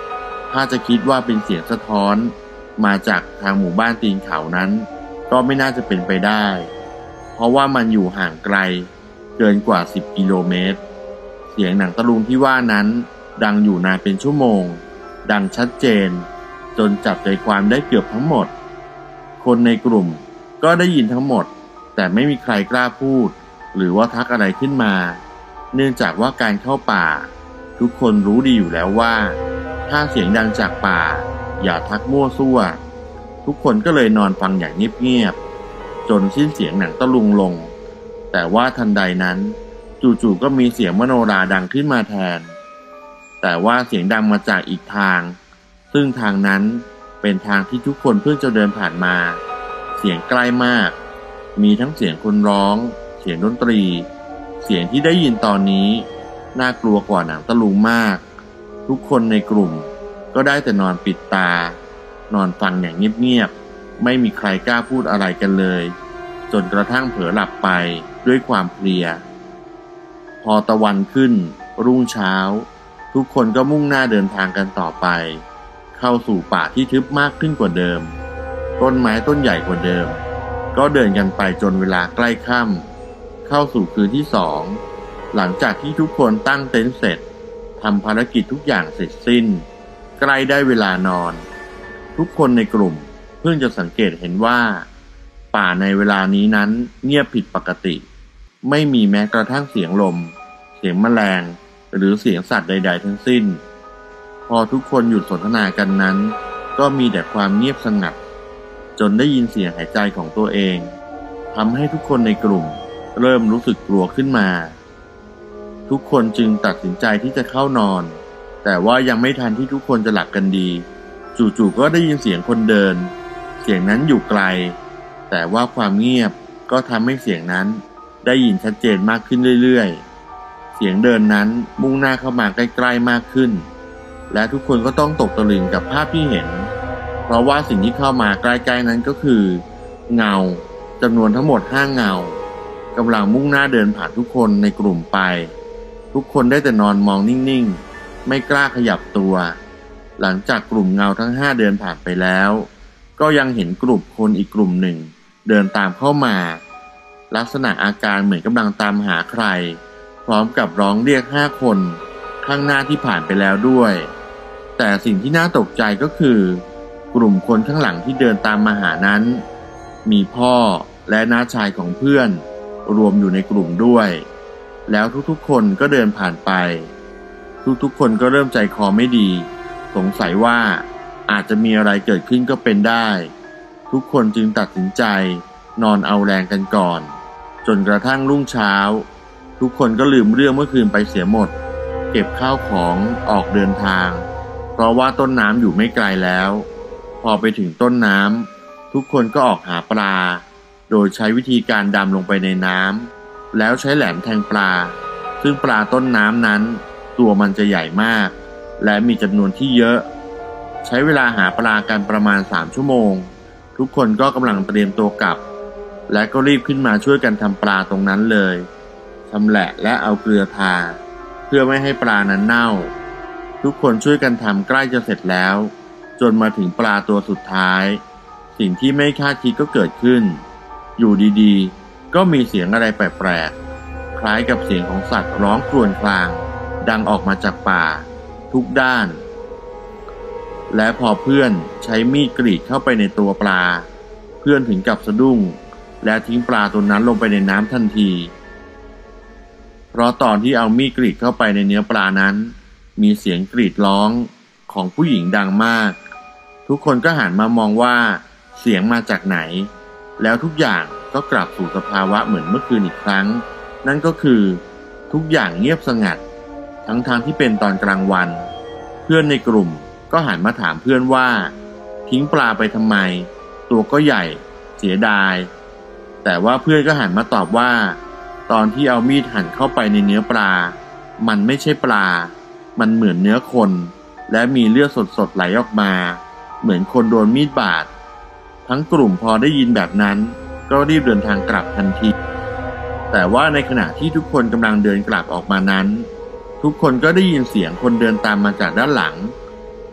ถ้าจะคิดว่าเป็นเสียงสะท้อนมาจากทางหมู่บ้านตีนเขานั้นก็ไม่น่าจะเป็นไปได้เพราะว่ามันอยู่ห่างไกลเกินกว่าสิบกิโลเมตรเสียงหนังตะลุงที่ว่านั้นดังอยู่นานเป็นชั่วโมงดังชัดเจนจนจับใจความได้เกือบทั้งหมดคนในกลุ่มก็ได้ยินทั้งหมดแต่ไม่มีใครกล้าพูดหรือว่าทักอะไรขึ้นมาเนื่องจากว่าการเข้าป่าทุกคนรู้ดีอยู่แล้วว่าถ้าเสียงดังจากป่าอย่าทักมั่วซั่วทุกคนก็เลยนอนฟังอย่างเงียบๆจนสิ้นเสียงหนังตะลุงลงแต่ว่าทันใดนั้นจู่ๆก็มีเสียงมโนราดังขึ้นมาแทนแต่ว่าเสียงดังมาจากอีกทางซึ่งทางนั้นเป็นทางที่ทุกคนเพิ่งจะเดินผ่านมาเสียงใกล้มากมีทั้งเสียงคนร้องเสียงดนตรีเสียงที่ได้ยินตอนนี้น่ากลัวกว่าหนังตะลุงมากทุกคนในกลุ่มก็ได้แต่นอนปิดตานอนฟังอย่างเงียบๆไม่มีใครกล้าพูดอะไรกันเลยจนกระทั่งเผลอหลับไปด้วยความเพลียพอตะวันขึ้นรุ่งเช้าทุกคนก็มุ่งหน้าเดินทางกันต่อไปเข้าสู่ป่าที่ทึบมากขึ้นกว่าเดิมต้นไม้ต้นใหญ่กว่าเดิมก็เดินกันไปจนเวลาใกล้ค่ำเข้าสู่คืนที่สองหลังจากที่ทุกคนตั้งเต็นท์เสร็จทำภารกิจทุกอย่างเสร็จสิ้นใกล้ได้เวลานอนทุกคนในกลุ่มเพิ่งจะสังเกตเห็นว่าป่าในเวลานี้นั้นเงียบผิดปกติไม่มีแม้กระทั่งเสียงลมเสียงแมลงหรือเสียงสัตว์ใดๆทั้งสิ้นพอทุกคนหยุดสนทนากันนั้นก็มีแต่ความเงียบสงัดจนได้ยินเสียงหายใจของตัวเองทำให้ทุกคนในกลุ่มเริ่มรู้สึกกลัวขึ้นมาทุกคนจึงตัดสินใจที่จะเข้านอนแต่ว่ายังไม่ทันที่ทุกคนจะหลับกันดีจู่ๆก็ได้ยินเสียงคนเดินเสียงนั้นอยู่ไกลแต่ว่าความเงียบก็ทำให้เสียงนั้นได้ยินชัดเจนมากขึ้นเรื่อยๆเสียงเดินนั้นมุ่งหน้าเข้ามาใกล้ๆมากขึ้นและทุกคนก็ต้องตกตะลึงกับภาพที่เห็นเพราะว่าสิ่งที่เข้ามาใกล้ๆนั้นก็คือเงาจำนวนทั้งหมดห้าเงากำลังมุ่งหน้าเดินผ่านทุกคนในกลุ่มไปทุกคนได้แต่นอนมองนิ่งๆไม่กล้าขยับตัวหลังจากกลุ่มเงาทั้งห้าเดินผ่านไปแล้วก็ยังเห็นกลุ่มคนอีกกลุ่มหนึ่งเดินตามเข้ามาลักษณะอาการเหมือนกำลังตามหาใครพร้อมกับร้องเรียกห้าคนข้างหน้าที่ผ่านไปแล้วด้วยแต่สิ่งที่น่าตกใจก็คือกลุ่มคนข้างหลังที่เดินตามมาหานั้นมีพ่อและน้าชายของเพื่อนรวมอยู่ในกลุ่มด้วยแล้วทุกๆคนก็เดินผ่านไปทุกๆคนก็เริ่มใจคอไม่ดีสงสัยว่าอาจจะมีอะไรเกิดขึ้นก็เป็นได้ทุกคนจึงตัดสินใจนอนเอาแรงกันก่อนจนกระทั่งรุ่งเช้าทุกคนก็ลืมเรื่องเมื่อคืนไปเสียหมดเก็บข้าวของออกเดินทางเพราะว่าต้นน้ำอยู่ไม่ไกลแล้วพอไปถึงต้นน้ำทุกคนก็ออกหาปลาโดยใช้วิธีการดำลงไปในน้ำแล้วใช้แหลมแทงปลาซึ่งปลาต้นน้ำนั้นตัวมันจะใหญ่มากและมีจำนวนที่เยอะใช้เวลาหาปลากันประมาณสามชั่วโมงทุกคนก็กำลังเตรียมตัวกลับและก็รีบขึ้นมาช่วยกันทำปลาตรงนั้นเลยชำแหละและเอาเกลือทาเพื่อไม่ให้ปลานั้นเน่าทุกคนช่วยกันทำใกล้จะเสร็จแล้วจนมาถึงปลาตัวสุดท้ายสิ่งที่ไม่คาดคิดก็เกิดขึ้นอยู่ดีๆก็มีเสียงอะไรแปลกๆคล้ายกับเสียงของสัตว์ร้องครวญครางดังออกมาจากป่าทุกด้านและพอเพื่อนใช้มีดกรีดเข้าไปในตัวปลาเพื่อนถึงกับสะดุ้งและทิ้งปลาตัวนั้นลงไปในน้ำทันทีเพราะตอนที่เอามีดกรีดเข้าไปในเนื้อปลานั้นมีเสียงกรีดร้องของผู้หญิงดังมากทุกคนก็หันมามองว่าเสียงมาจากไหนแล้วทุกอย่างก็กลับสู่สภาวะเหมือนเมื่อคืนอีกครั้งนั่นก็คือทุกอย่างเงียบสงัดทั้งๆ ท, ที่เป็นตอนกลางวันเพื่อนในกลุ่มก็หันมาถามเพื่อนว่าทิ้งปลาไปทำไมตัวก็ใหญ่เสียดายแต่ว่าเพื่อนก็หันมาตอบว่าตอนที่เอามีดหั่นเข้าไปในเนื้อปลามันไม่ใช่ปลามันเหมือนเนื้อคนและมีเลือดสดๆไหลออกมาเหมือนคนโดนมีดบาดทั้งกลุ่มพอได้ยินแบบนั้นก็รีบเดินทางกลับทันทีแต่ว่าในขณะที่ทุกคนกำลังเดินกลับออกมานั้นทุกคนก็ได้ยินเสียงคนเดินตามมาจากด้านหลังแ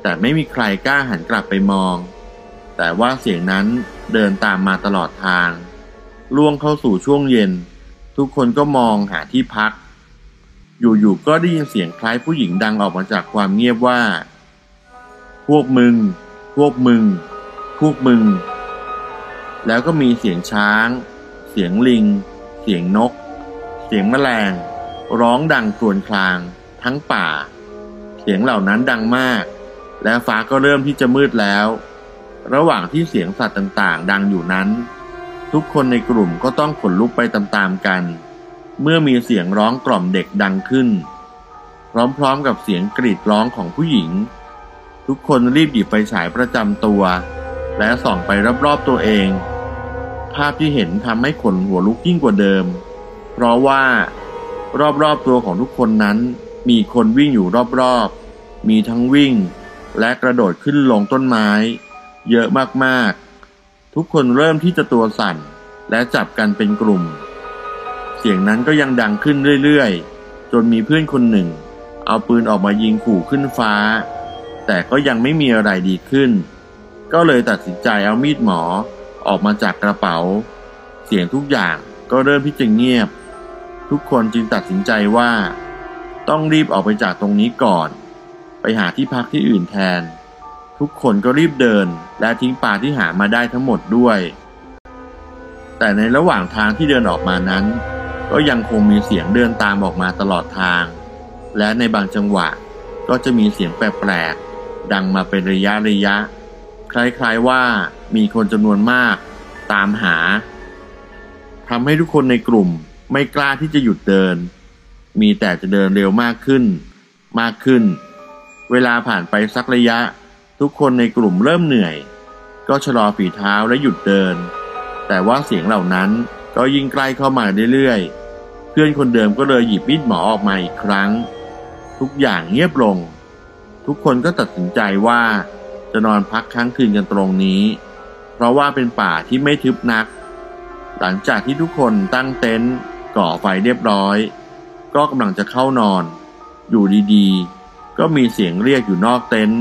แต่ไม่มีใครกล้าหันกลับไปมองแต่ว่าเสียงนั้นเดินตามมาตลอดทางล่วงเข้าสู่ช่วงเย็นทุกคนก็มองหาที่พักอยู่ๆก็ได้ยินเสียงคล้ายผู้หญิงดังออกมาจากความเงียบว่าพวกมึงพวกมึงพวกมึงแล้วก็มีเสียงช้างเสียงลิงเสียงนกเสียงแมลงร้องดังครวญครางทั้งป่าเสียงเหล่านั้นดังมากและฟ้าก็เริ่มที่จะมืดแล้วระหว่างที่เสียงสัตว์ต่างๆดังอยู่นั้นทุกคนในกลุ่มก็ต้องขนลุกไปตามๆกันเมื่อมีเสียงร้องกล่อมเด็กดังขึ้นพร้อมๆกับเสียงกรีดร้องของผู้หญิงทุกคนรีบหยิบไฟฉายประจำตัวและส่องไปรอบๆตัวเองภาพที่เห็นทำให้ขนหัวลุกยิ่งกว่าเดิมเพราะว่ารอบๆตัวของทุกคนนั้นมีคนวิ่งอยู่รอบๆมีทั้งวิ่งและกระโดดขึ้นลงต้นไม้เยอะมากๆทุกคนเริ่มที่จะตัวสั่นและจับกันเป็นกลุ่มเสียงนั้นก็ยังดังขึ้นเรื่อยๆจนมีเพื่อนคนหนึ่งเอาปืนออกมายิงขู่ขึ้นฟ้าแต่ก็ยังไม่มีอะไรดีขึ้นก็เลยตัดสินใจเอามีดหมอออกมาจากกระเป๋าเสียงทุกอย่างก็เริ่มที่จะเงียบทุกคนจึงตัดสินใจว่าต้องรีบออกไปจากตรงนี้ก่อนไปหาที่พักที่อื่นแทนทุกคนก็รีบเดินและทิ้งปลาที่หามาได้ทั้งหมดด้วยแต่ในระหว่างทางที่เดินออกมานั้นก็ยังคงมีเสียงเดินตามออกมาตลอดทางและในบางจังหวะก็จะมีเสียงแปลกๆดังมาเป็นระยะระยะคล้ายๆว่ามีคนจำนวนมากตามหาทำให้ทุกคนในกลุ่มไม่กล้าที่จะหยุดเดินมีแต่จะเดินเร็วมากขึ้นมากขึ้นเวลาผ่านไปสักระยะทุกคนในกลุ่มเริ่มเหนื่อยก็ชะลอฝีเท้าและหยุดเดินแต่ว่าเสียงเหล่านั้นก็ยิ่งใกล้เข้ามาเรื่อยๆเพื่อนคนเดิมก็เลยหยิบมีดหมอออกมาอีกครั้งทุกอย่างเงียบลงทุกคนก็ตัดสินใจว่าจะนอนพักค้างคืนกันตรงนี้เพราะว่าเป็นป่าที่ไม่ทึบนักหลังจากที่ทุกคนตั้งเต็นท์ก่อไฟเรียบร้อยก็กำลังจะเข้านอนอยู่ดีๆก็มีเสียงเรียกอยู่นอกเต็นท์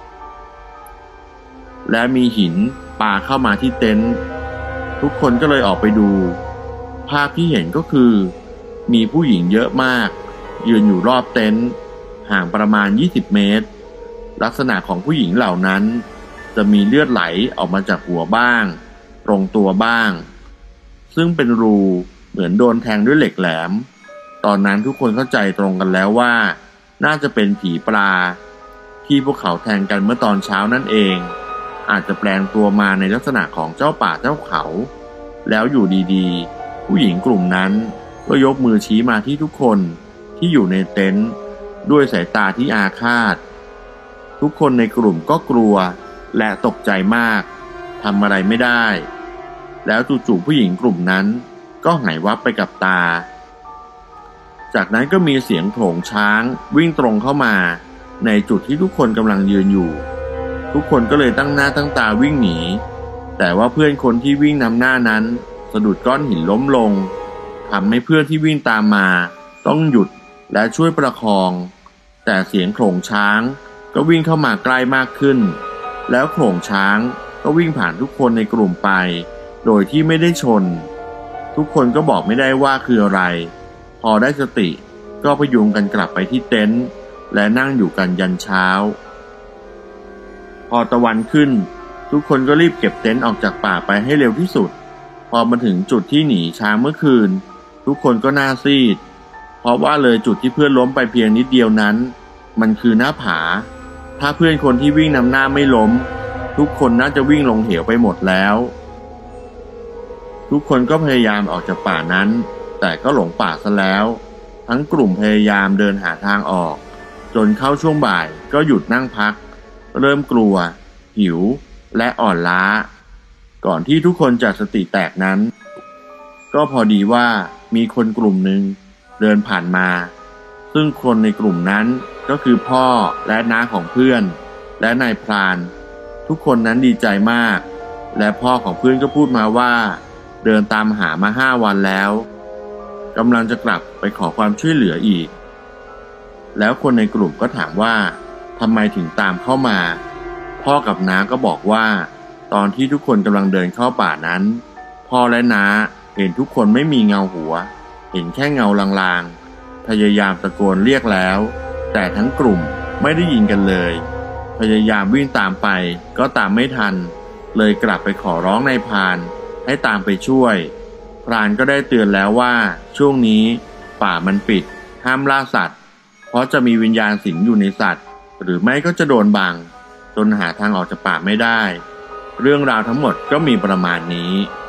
และมีหินปาเข้ามาที่เต็นท์ทุกคนก็เลยออกไปดูภาพที่เห็นก็คือมีผู้หญิงเยอะมากยืนอยู่รอบเต็นท์ห่างประมาณยี่สิบเมตรลักษณะของผู้หญิงเหล่านั้นจะมีเลือดไหลออกมาจากหัวบ้างตรงตัวบ้างซึ่งเป็นรูเหมือนโดนแทงด้วยเหล็กแหลมตอนนั้นทุกคนเข้าใจตรงกันแล้วว่าน่าจะเป็นผีปลาที่พวกเขาแทงกันเมื่อตอนเช้านั่นเองอาจจะแปลงตัวมาในลักษณะของเจ้าป่าเจ้าเขาแล้วอยู่ดีๆผู้หญิงกลุ่มนั้นก็ยกมือชี้มาที่ทุกคนที่อยู่ในเต็นท์ด้วยสายตาที่อาฆาตทุกคนในกลุ่มก็กลัวและตกใจมากทำอะไรไม่ได้แล้วจู่ๆผู้หญิงกลุ่มนั้นก็หายวับไปกับตาจากนั้นก็มีเสียงโขลงช้างวิ่งตรงเข้ามาในจุดที่ทุกคนกำลังยืนอยู่ทุกคนก็เลยตั้งหน้าตั้งตาวิ่งหนีแต่ว่าเพื่อนคนที่วิ่งนำหน้านั้นสะดุดก้อนหินล้มลงทำให้เพื่อนที่วิ่งตามมาต้องหยุดและช่วยประคองแต่เสียงโขลงช้างก็วิ่งเข้ามาใกล้มากขึ้นแล้วโขลงช้างก็วิ่งผ่านทุกคนในกลุ่มไปโดยที่ไม่ได้ชนทุกคนก็บอกไม่ได้ว่าคืออะไรพอได้สติก็พยุงกันกลับไปที่เต็นท์และนั่งอยู่กันยันเช้าพอตะวันขึ้นทุกคนก็รีบเก็บเต็นท์ออกจากป่าไปให้เร็วที่สุดพอมาถึงจุดที่หนีช้างเมื่อคืนทุกคนก็หน้าซีดเพราะว่าเลยจุดที่เพื่อนล้มไปเพียงนิดเดียวนั้นมันคือหน้าผาถ้าเพื่อนคนที่วิ่งนำหน้าไม่ล้มทุกคนน่าจะวิ่งลงเหวไปหมดแล้วทุกคนก็พยายามออกจากป่านั้นแต่ก็หลงป่าซะแล้วทั้งกลุ่มพยายามเดินหาทางออกจนเข้าช่วงบ่ายก็หยุดนั่งพักเริ่มกลัวหิวและอ่อนล้าก่อนที่ทุกคนจะสติแตกนั้นก็พอดีว่ามีคนกลุ่มหนึ่งเดินผ่านมาซึ่งคนในกลุ่มนั้นก็คือพ่อและน้าของเพื่อนและนายพรานทุกคนนั้นดีใจมากและพ่อของเพื่อนก็พูดมาว่าเดินตามหามาห้าวันแล้วกำลังจะกลับไปขอความช่วยเหลืออีกแล้วคนในกลุ่มก็ถามว่าทำไมถึงตามเข้ามาพ่อกับน้าก็บอกว่าตอนที่ทุกคนกำลังเดินเข้าป่านั้นพ่อและน้าเห็นทุกคนไม่มีเงาหัวเห็นแค่เงาลางๆพยายามตะโกนเรียกแล้วแต่ทั้งกลุ่มไม่ได้ยินกันเลยพยายามวิ่งตามไปก็ตามไม่ทันเลยกลับไปขอร้องนายพรานให้ตามไปช่วยพรานก็ได้เตือนแล้วว่าช่วงนี้ป่ามันปิดห้ามล่าสัตว์เพราะจะมีวิญญาณสิงอยู่ในสัตว์หรือไม่ก็จะโดนบังจนหาทางออกจากป่าไม่ได้เรื่องราวทั้งหมดก็มีประมาณนี้